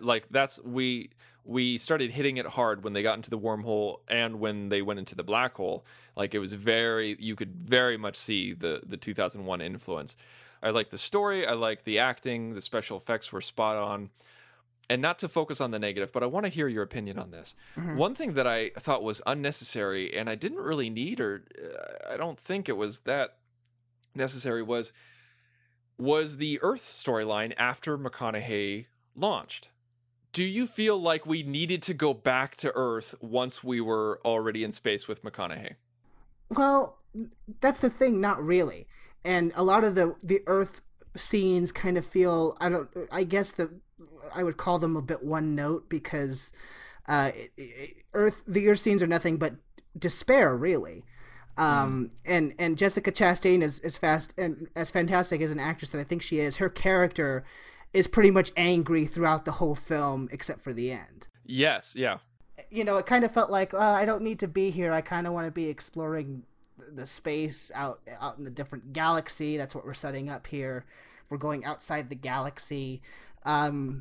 We started hitting it hard when they got into the wormhole and when they went into the black hole. Like, it was you could very much see the 2001 influence. I like the story. I like the acting. The special effects were spot on. And not to focus on the negative, but I want to hear your opinion on this. Mm-hmm. One thing that I thought was unnecessary and I didn't really need, or I don't think it was that necessary, was the Earth storyline after McConaughey launched. Do you feel like we needed to go back to Earth once we were already in space with McConaughey? Well, that's the thing, not really. And a lot of the Earth scenes kind of feel, I would call them a bit one note, because the Earth scenes are nothing but despair, really. And Jessica Chastain is as fantastic as an actress that I think she is. Her character is pretty much angry throughout the whole film, except for the end. Yes, yeah. It kind of felt like, I don't need to be here. I kind of want to be exploring the space out in the different galaxy. That's what we're setting up here. We're going outside the galaxy. The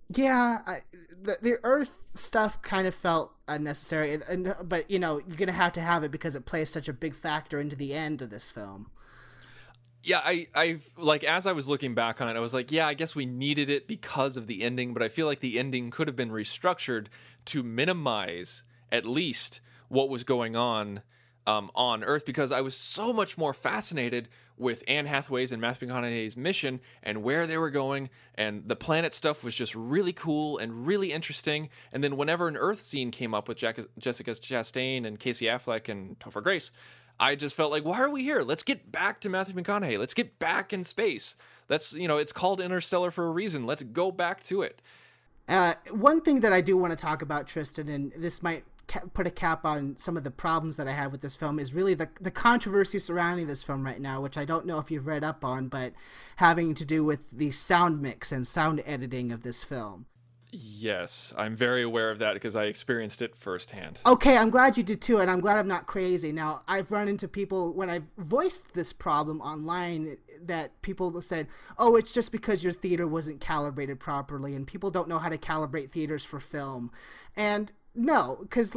Earth stuff kind of felt unnecessary, but you're gonna have to have it because it plays such a big factor into the end of this film. Yeah, I like, as I was looking back on it, I was like, I guess we needed it because of the ending, but I feel like the ending could have been restructured to minimize at least what was going on Earth, because I was so much more fascinated with Anne Hathaway's and Matthew McConaughey's mission and where they were going, and the planet stuff was just really cool and really interesting. And then whenever an Earth scene came up with Jessica Chastain and Casey Affleck and Topher Grace, I just felt like, why are we here? Let's get back to Matthew McConaughey. Let's get back in space. That's, it's called Interstellar for a reason. Let's go back to it. One thing that I do want to talk about, Tristan, and this might put a cap on some of the problems that I have with this film, is really the controversy surrounding this film right now, which I don't know if you've read up on, but having to do with the sound mix and sound editing of this film. Yes, I'm very aware of that because I experienced it firsthand. Okay, I'm glad you did too, and I'm glad I'm not crazy. Now, I've run into people, when I voiced this problem online, that people said, oh, it's just because your theater wasn't calibrated properly, and people don't know how to calibrate theaters for film. And no, because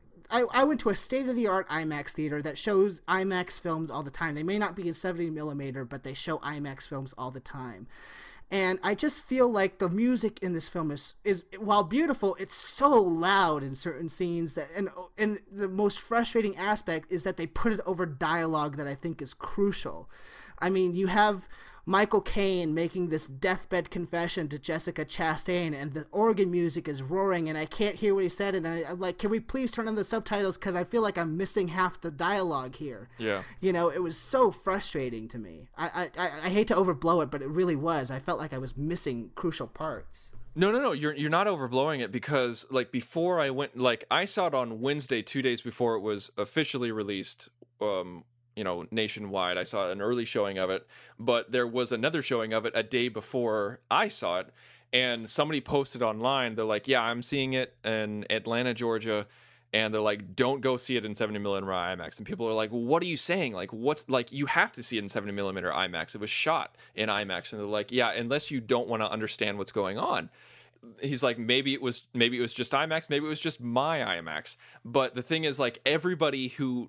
I went to a state-of-the-art IMAX theater that shows IMAX films all the time. They may not be in 70mm, but they show IMAX films all the time. And I just feel like the music in this film is while beautiful, it's so loud in certain scenes and the most frustrating aspect is that they put it over dialogue that I think is crucial. I mean, you have Michael Caine making this deathbed confession to Jessica Chastain, and the organ music is roaring, and I can't hear what he said, and I'm like, can we please turn on the subtitles, because I feel like I'm missing half the dialogue here. Yeah. It was so frustrating to me. I hate to overblow it, but it really was. I felt like I was missing crucial parts. No, you're not overblowing it, because before I went, I saw it on Wednesday, 2 days before it was officially released, nationwide. I saw an early showing of it, but there was another showing of it a day before I saw it, and somebody posted online, they're like, yeah, I'm seeing it in Atlanta, Georgia, and they're like, don't go see it in 70mm IMAX. And people are like, what are you saying? You have to see it in 70mm IMAX. It was shot in IMAX. And they're like, yeah, unless you don't want to understand what's going on. he's like, maybe it was just IMAX, maybe it was just my IMAX. But the thing is, like, everybody who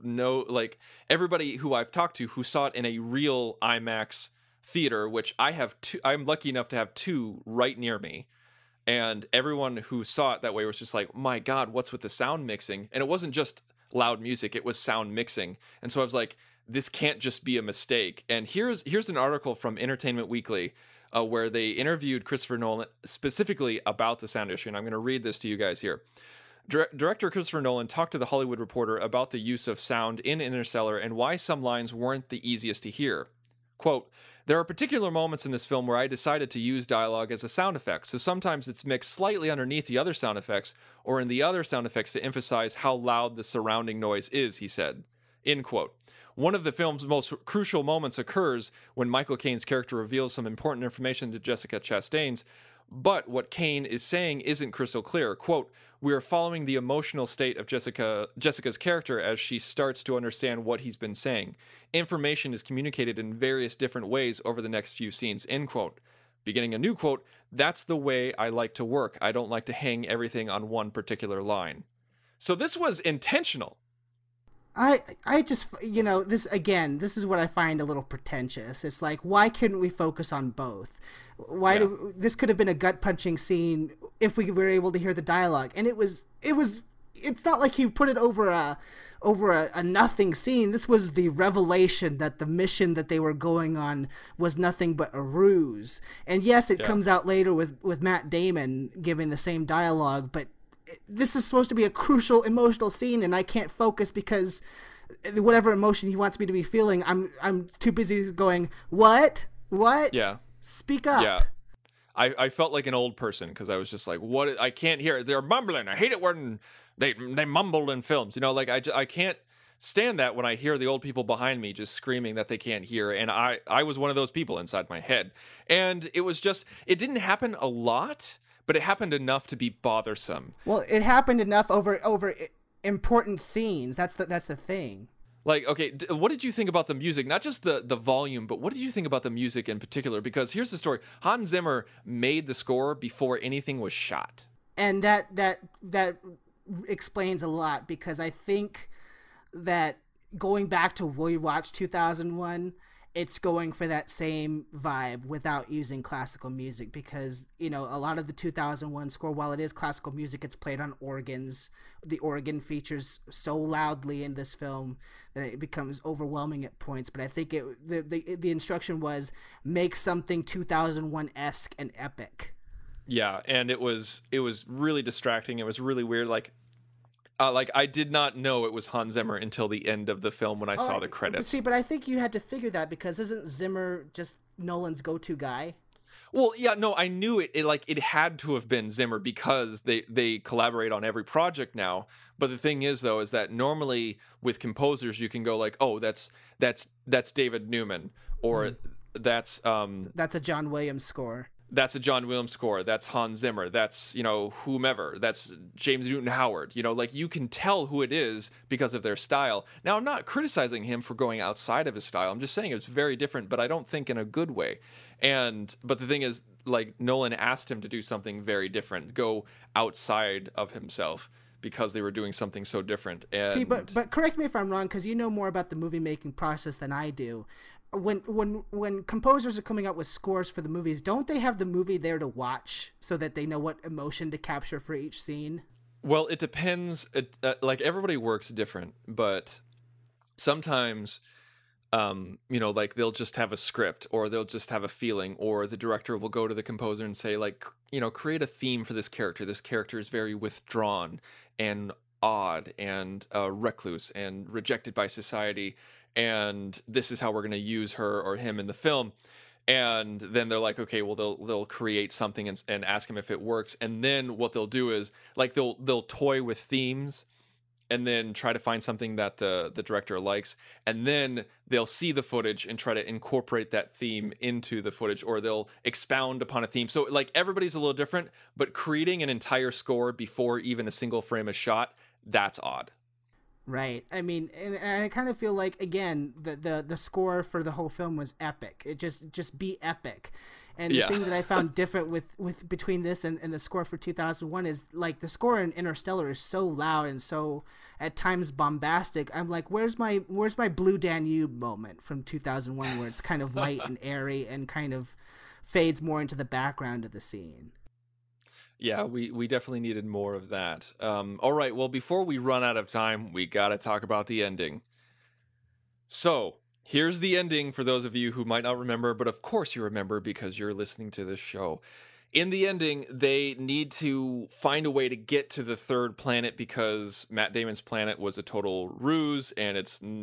I've talked to who saw it in a real IMAX theater, which I'm lucky enough to have two right near me, and everyone who saw it that way was just like, my God, what's with the sound mixing? And it wasn't just loud music, it was sound mixing. And so I was like, this can't just be a mistake. And here's an article from Entertainment Weekly where they interviewed Christopher Nolan specifically about the sound issue. And I'm going to read this to you guys here. Director Christopher Nolan talked to The Hollywood Reporter about the use of sound in Interstellar and why some lines weren't the easiest to hear. Quote, "There are particular moments in this film where I decided to use dialogue as a sound effect, so sometimes it's mixed slightly underneath the other sound effects or in the other sound effects to emphasize how loud the surrounding noise is," he said. End quote. One of the film's most crucial moments occurs when Michael Caine's character reveals some important information to Jessica Chastain's, but what Caine is saying isn't crystal clear. Quote, "We are following the emotional state of Jessica's character as she starts to understand what he's been saying. Information is communicated in various different ways over the next few scenes," end quote. Beginning a new quote, "That's the way I like to work. I don't like to hang everything on one particular line." So this was intentional. I just, this is what I find a little pretentious. It's like, why couldn't we focus on both? This could have been a gut punching scene if we were able to hear the dialogue. And it's not like you put it over a nothing scene. This was the revelation that the mission that they were going on was nothing but a ruse. And yes, it comes out later with Matt Damon giving the same dialogue, but this is supposed to be a crucial emotional scene, and I can't focus because whatever emotion he wants me to be feeling, I'm too busy going, what? Yeah. Speak up. Yeah. I felt like an old person because I was just like, what? I can't hear it. They're mumbling. I hate it when they mumble in films. Like I can't stand that when I hear the old people behind me just screaming that they can't hear. And I was one of those people inside my head. And it didn't happen a lot, but it happened enough to be bothersome. Well, it happened enough over important scenes. That's the thing. Like, okay, what did you think about the music? Not just the volume, but what did you think about the music in particular? Because here's the story. Hans Zimmer made the score before anything was shot. And that explains a lot, because I think that going back to We Watched 2001, it's going for that same vibe without using classical music, because, a lot of the 2001 score, while it is classical music, it's played on organs. The organ features so loudly in this film that it becomes overwhelming at points. But I think the instruction was make something 2001-esque and epic. Yeah, and it was really distracting. It was really weird. Like I did not know it was Hans Zimmer until the end of the film when I saw the credits. But I think you had to figure that, because isn't Zimmer just Nolan's go-to guy? Well, yeah, no, I knew it. It had to have been Zimmer because they collaborate on every project now. But the thing is, though, is that normally with composers you can go like, oh, that's David Newman, or that's a John Williams score. That's a John Williams score. That's Hans Zimmer. That's, whomever. That's James Newton Howard. Like, you can tell who it is because of their style. Now, I'm not criticizing him for going outside of his style. I'm just saying it's very different, but I don't think in a good way. But the thing is, like, Nolan asked him to do something very different, go outside of himself, because they were doing something so different. And see, but correct me if I'm wrong, because you know more about the movie making process than I do. When composers are coming out with scores for the movies, don't they have the movie there to watch so that they know what emotion to capture for each scene? Well, it depends. Like, everybody works different, but sometimes, like, they'll just have a script, or they'll just have a feeling, or the director will go to the composer and say, like, create a theme for this character. This character is very withdrawn and odd and recluse and rejected by society, and this is how we're going to use her or him in the film. And then they're like, okay, well, they'll create something and ask him if it works. And then what they'll do is, like, they'll toy with themes and then try to find something that the director likes. And then they'll see the footage and try to incorporate that theme into the footage, or they'll expound upon a theme. So, like, everybody's a little different, but creating an entire score before even a single frame is shot, that's odd. Right. I mean, and I kind of feel like, again, the score for the whole film was epic. It just be epic. And the thing that I found different with between this and the score for 2001 is like the score in Interstellar is so loud and so at times bombastic. I'm like, where's my Blue Danube moment from 2001 where it's kind of light and airy and kind of fades more into the background of the scene. Yeah, we definitely needed more of that. All right, well, before we run out of time, we got to talk about the ending. So, here's the ending for those of you who might not remember, but of course you remember because you're listening to this show. In the ending, they need to find a way to get to the third planet because Matt Damon's planet was a total ruse and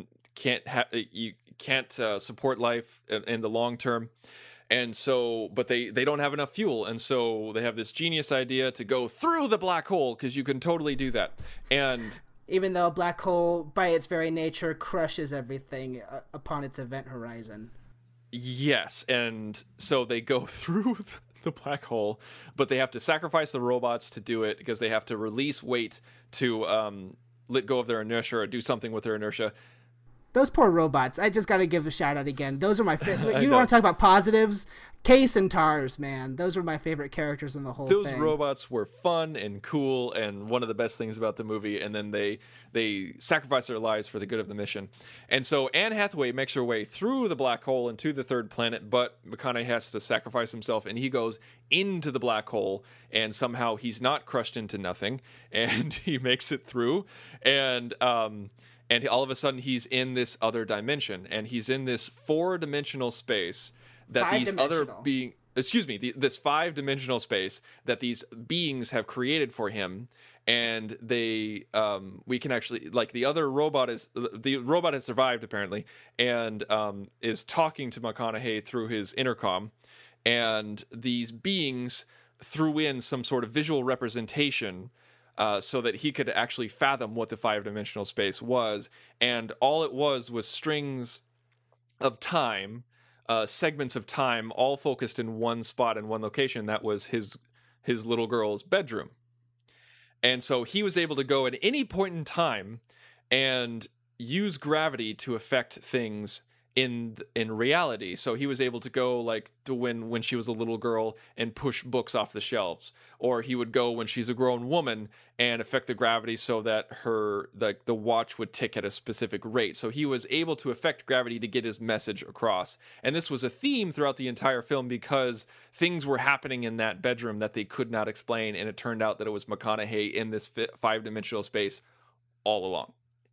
you can't support life in the long term. And so, but they don't have enough fuel. And so they have this genius idea to go through the black hole because you can totally do that. And even though a black hole, by its very nature, crushes everything upon its event horizon. Yes, and so they go through the black hole, but they have to sacrifice the robots to do it because they have to release weight to let go of their inertia or do something with their inertia. Those poor robots. I just got to give a shout out again. Those are my favorite. You want to talk about positives? Case and Tars, man. Those are my favorite characters in the whole thing. Those robots were fun and cool and one of the best things about the movie. And then they sacrifice their lives for the good of the mission. And so Anne Hathaway makes her way through the black hole into the third planet, but McConaughey has to sacrifice himself and he goes into the black hole and somehow he's not crushed into nothing and he makes it through. And all of a sudden he's in this other dimension and he's in this 4-dimensional space that these other beings, this 5-dimensional space that these beings have created for him. And we can actually, like, the robot has survived apparently and is talking to McConaughey through his intercom. And these beings threw in some sort of visual representation so that he could actually fathom what the 5-dimensional space was. And all it was strings of time, segments of time, all focused in one spot in one location. That was his little girl's bedroom. And so he was able to go at any point in time and use gravity to affect things in reality. So he was able to go like to when she was a little girl and push books off the shelves, or he would go when she's a grown woman and affect the gravity so that the watch would tick at a specific rate. So he was able to affect gravity to get his message across. And this was a theme throughout the entire film because things were happening in that bedroom that they could not explain, and it turned out that it was McConaughey in this 5-dimensional space all along.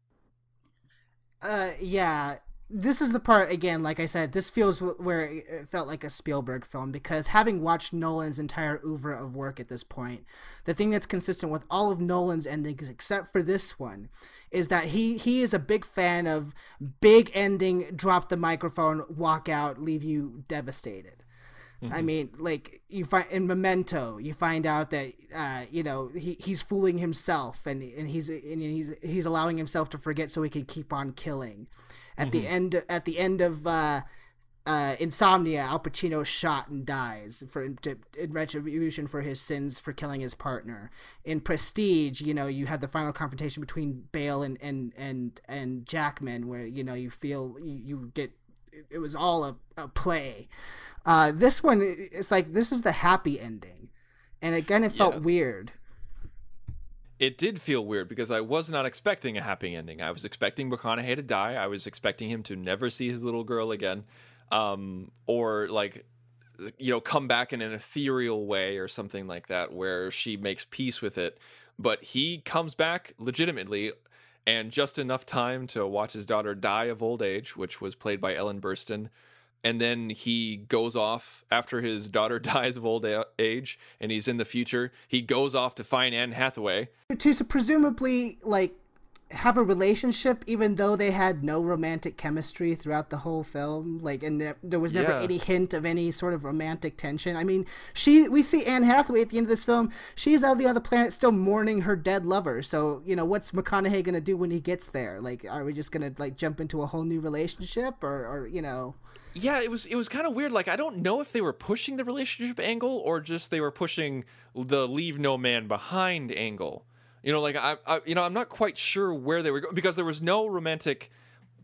Yeah. This is the part, again, like I said, this feels where it felt like a Spielberg film, because having watched Nolan's entire oeuvre of work at this point, the thing that's consistent with all of Nolan's endings, except for this one, is that he is a big fan of big ending, drop the microphone, walk out, leave you devastated. Mm-hmm. I mean, like, you find in Memento, you find out that he's fooling himself and he's allowing himself to forget so he can keep on killing. At the end of Insomnia, Al Pacino shot and dies in retribution for his sins for killing his partner. In Prestige, you have the final confrontation between Bale and Jackman, where you feel you get it was all a play. This one, it's like this is the happy ending, and again, it felt weird. It did feel weird because I was not expecting a happy ending. I was expecting McConaughey to die. I was expecting him to never see his little girl again, or come back in an ethereal way or something like that where she makes peace with it. But he comes back legitimately, and just enough time to watch his daughter die of old age, which was played by Ellen Burstyn. And then he goes off after his daughter dies of old age, and he's in the future. He goes off to find Anne Hathaway. To presumably, have a relationship, even though they had no romantic chemistry throughout the whole film. And there was never any hint of any sort of romantic tension. I mean, we see Anne Hathaway at the end of this film. She's out on the other planet still mourning her dead lover. So, what's McConaughey going to do when he gets there? Are we just going to, jump into a whole new relationship or? Yeah, it was kind of weird. I don't know if they were pushing the relationship angle or just they were pushing the leave no man behind angle. I'm not quite sure where they were going because there was no romantic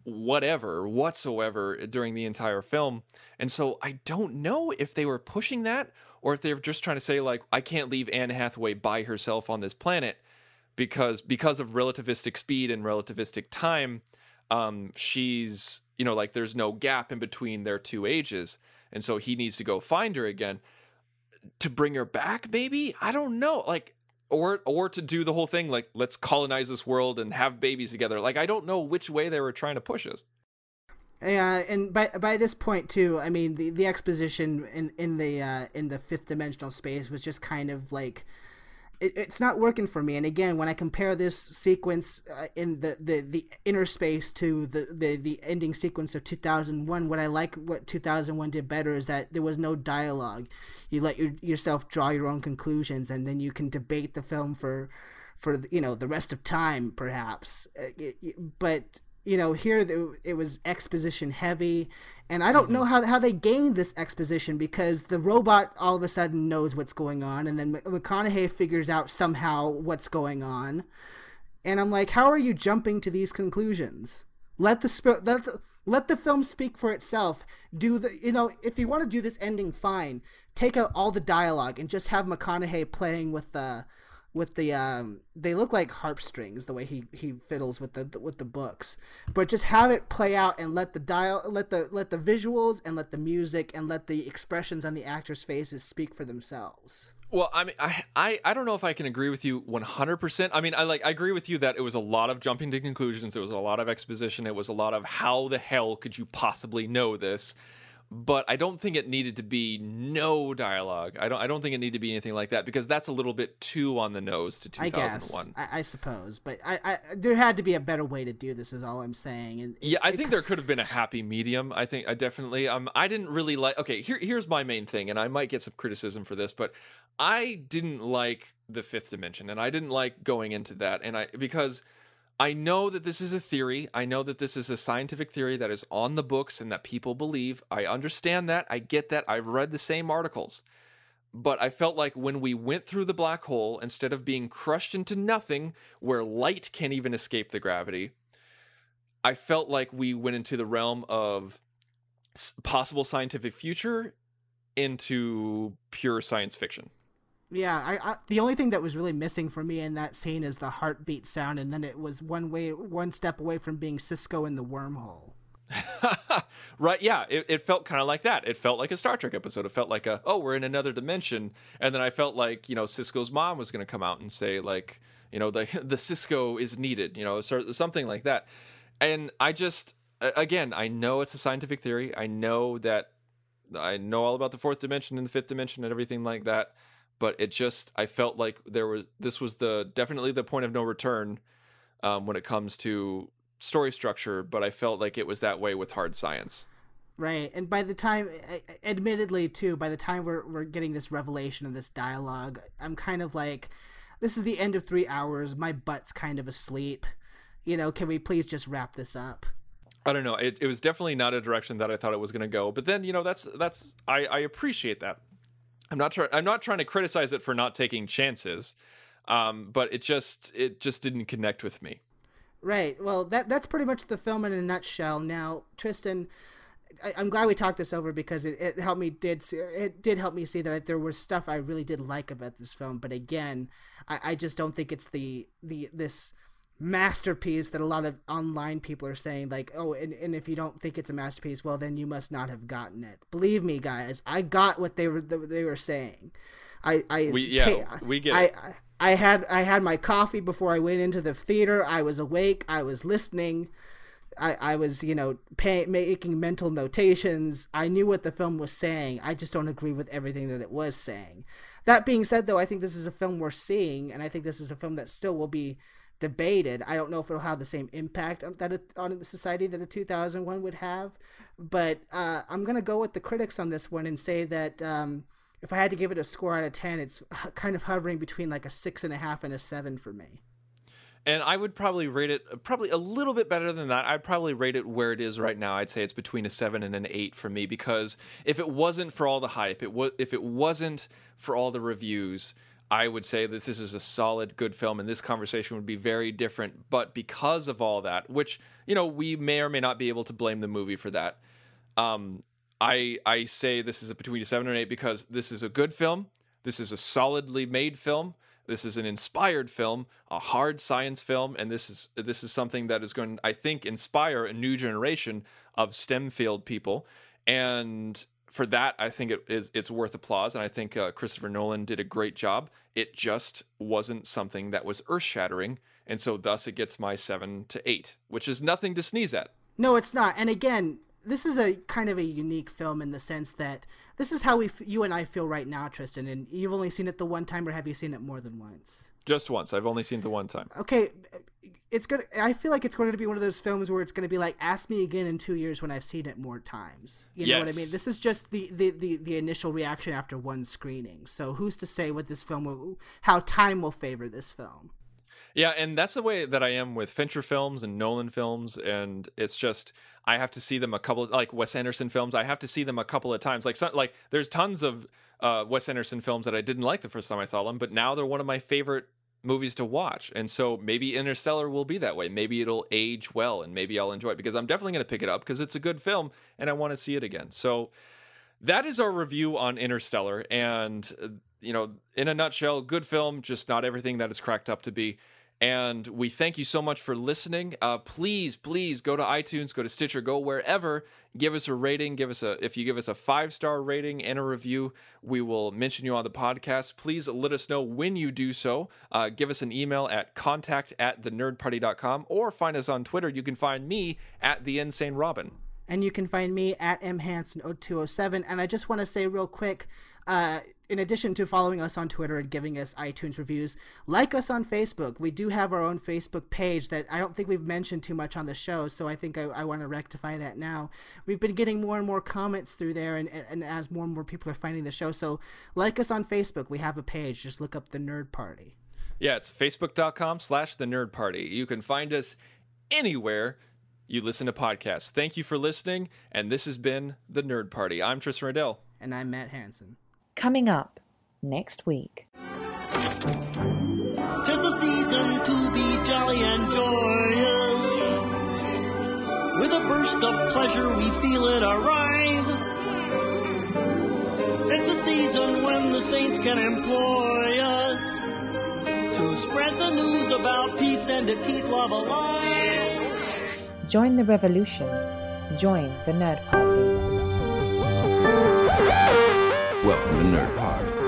whatever whatsoever during the entire film. And so I don't know if they were pushing that or if they were just trying to say, like, I can't leave Anne Hathaway by herself on this planet because of relativistic speed and relativistic time. She's, like, there's no gap in between their two ages. And so he needs to go find her again to bring her back, maybe? I don't know. Like, or to do the whole thing, like, let's colonize this world and have babies together. Like, I don't know which way they were trying to push us. Yeah, and by this point too, I mean the exposition in the fifth dimensional space was just kind of like, it's not working for me. And again, when I compare this sequence in the inner space to the ending sequence of 2001, what 2001 did better is that there was no dialogue. You let yourself draw your own conclusions, and then you can debate the film for the rest of time, perhaps. But here it was exposition heavy, and I don't know how they gained this exposition, because the robot all of a sudden knows what's going on, and then McConaughey figures out somehow what's going on, and I'm like, how are you jumping to these conclusions? Let the film speak for itself. If you want to do this ending, fine. Take out all the dialogue and just have McConaughey playing with the they look like harp strings the way he fiddles with the books, but just have it play out and let the visuals and let the music and let the expressions on the actors' faces speak for themselves. Well, I mean, I don't know if I can agree with you 100%. I mean, I agree with you that it was a lot of jumping to conclusions. It was a lot of exposition. It was a lot of how the hell could you possibly know this? But I don't think it needed to be no dialogue. I don't think it needed to be anything like that, because that's a little bit too on the nose to 2001. I suppose, but I there had to be a better way to do this, is all I'm saying. And I think there could have been a happy medium. I think I definitely I didn't really like. Okay, here's my main thing, and I might get some criticism for this, but I didn't like the fifth dimension, and I didn't like going into that, because I know that this is a theory. I know that this is a scientific theory that is on the books and that people believe. I understand that. I get that. I've read the same articles. But I felt like when we went through the black hole, instead of being crushed into nothing where light can't even escape the gravity, I felt like we went into the realm of possible scientific future into pure science fiction. Yeah, I the only thing that was really missing for me in that scene is the heartbeat sound, and then it was one step away from being Sisko in the wormhole. Right, yeah, it felt kind of like that. It felt like a Star Trek episode. It felt like we're in another dimension, and then I felt like, Sisko's mom was going to come out and say, like, the Sisko is needed, something like that. And I just, again, I know it's a scientific theory. I know all about the fourth dimension and the fifth dimension and everything like that. But I felt like this was definitely the point of no return when it comes to story structure, but I felt like it was that way with hard science. Right, and by the time, admittedly too, by the time we're getting this revelation of this dialogue, I'm kind of like, this is the end of 3 hours, my butt's kind of asleep, can we please just wrap this up? I don't know, it was definitely not a direction that I thought it was going to go, but then, that's I appreciate that. I'm not trying to criticize it for not taking chances, but it just didn't connect with me. Right. Well, that's pretty much the film in a nutshell. Now, Tristan, I'm glad we talked this over, because it did help me see that there was stuff I really did like about this film. But again, I just don't think it's this masterpiece that a lot of online people are saying, like, oh, and if you don't think it's a masterpiece, well, then you must not have gotten it. Believe me, guys, I got what they were saying. We get it. I had my coffee before I went into the theater. I was awake. I was listening. I was making mental notations. I knew what the film was saying. I just don't agree with everything that it was saying. That being said, though, I think this is a film worth seeing, and I think this is a film that still will be debated. I don't know if it'll have the same impact on the society that a 2001 would have, but I'm gonna go with the critics on this one and say that if I had to give it a score out of 10, it's kind of hovering between like a 6.5 and a 7 for me. And I would probably rate it a little bit better than that. I'd probably rate it where it is right now. I'd say it's between a 7 and an 8 for me, because if it wasn't for all the hype, if it wasn't for all the reviews, I would say that this is a solid, good film, and this conversation would be very different. But because of all that, which, we may or may not be able to blame the movie for that, I say this is a between a 7 and 8 because this is a good film. This is a solidly made film. This is an inspired film, a hard science film, and this is something that is going to, I think, inspire a new generation of STEM field people. And for that, I think it's worth applause, and I think Christopher Nolan did a great job. It just wasn't something that was earth-shattering, and so thus it gets my 7 to 8, which is nothing to sneeze at. No, it's not. And again, this is a kind of a unique film in the sense that this is how you and I feel right now, Tristan, and you've only seen it the one time, or have you seen it more than once? Just once. I've only seen it the one time. Okay, I feel like it's going to be one of those films where it's going to be like, ask me again in 2 years when I've seen it more times. You know what I mean? This is just the initial reaction after one screening. So who's to say what this film how time will favor this film? Yeah, and that's the way that I am with Fincher films and Nolan films, and it's just I have to see them a couple of, like Wes Anderson films. I have to see them a couple of times. Like there's tons of Wes Anderson films that I didn't like the first time I saw them, but now they're one of my favorite movies to watch. And so maybe Interstellar will be that way. Maybe it'll age well, and maybe I'll enjoy it because I'm definitely going to pick it up because it's a good film and I want to see it again. So that is our review on Interstellar, and in a nutshell, good film, just not everything that it's cracked up to be. And we thank you so much for listening. Please go to iTunes, go to Stitcher, go wherever. Give us a rating. If you give us a 5-star rating and a review, we will mention you on the podcast. Please let us know when you do so. Give us an email at contact@thenerdparty.com or find us on Twitter. You can find me at @TheInsaneRobin. And you can find me at mhanson0207. And I just want to say real quick, in addition to following us on Twitter and giving us iTunes reviews, like us on Facebook. We do have our own Facebook page that I don't think we've mentioned too much on the show, so I think I want to rectify that now. We've been getting more and more comments through there, and as more and more people are finding the show. So like us on Facebook. We have a page. Just look up The Nerd Party. Yeah, it's facebook.com/The Nerd Party. You can find us anywhere you listen to podcasts. Thank you for listening, and this has been The Nerd Party. I'm Tristan Riddell. And I'm Matt Hanson. Coming up next week. 'Tis a season to be jolly and joyous. With a burst of pleasure we feel it arrive. It's a season when the saints can employ us to spread the news about peace and to keep love alive. Join the revolution. Join the Nerd Party. Welcome to Nerd Party.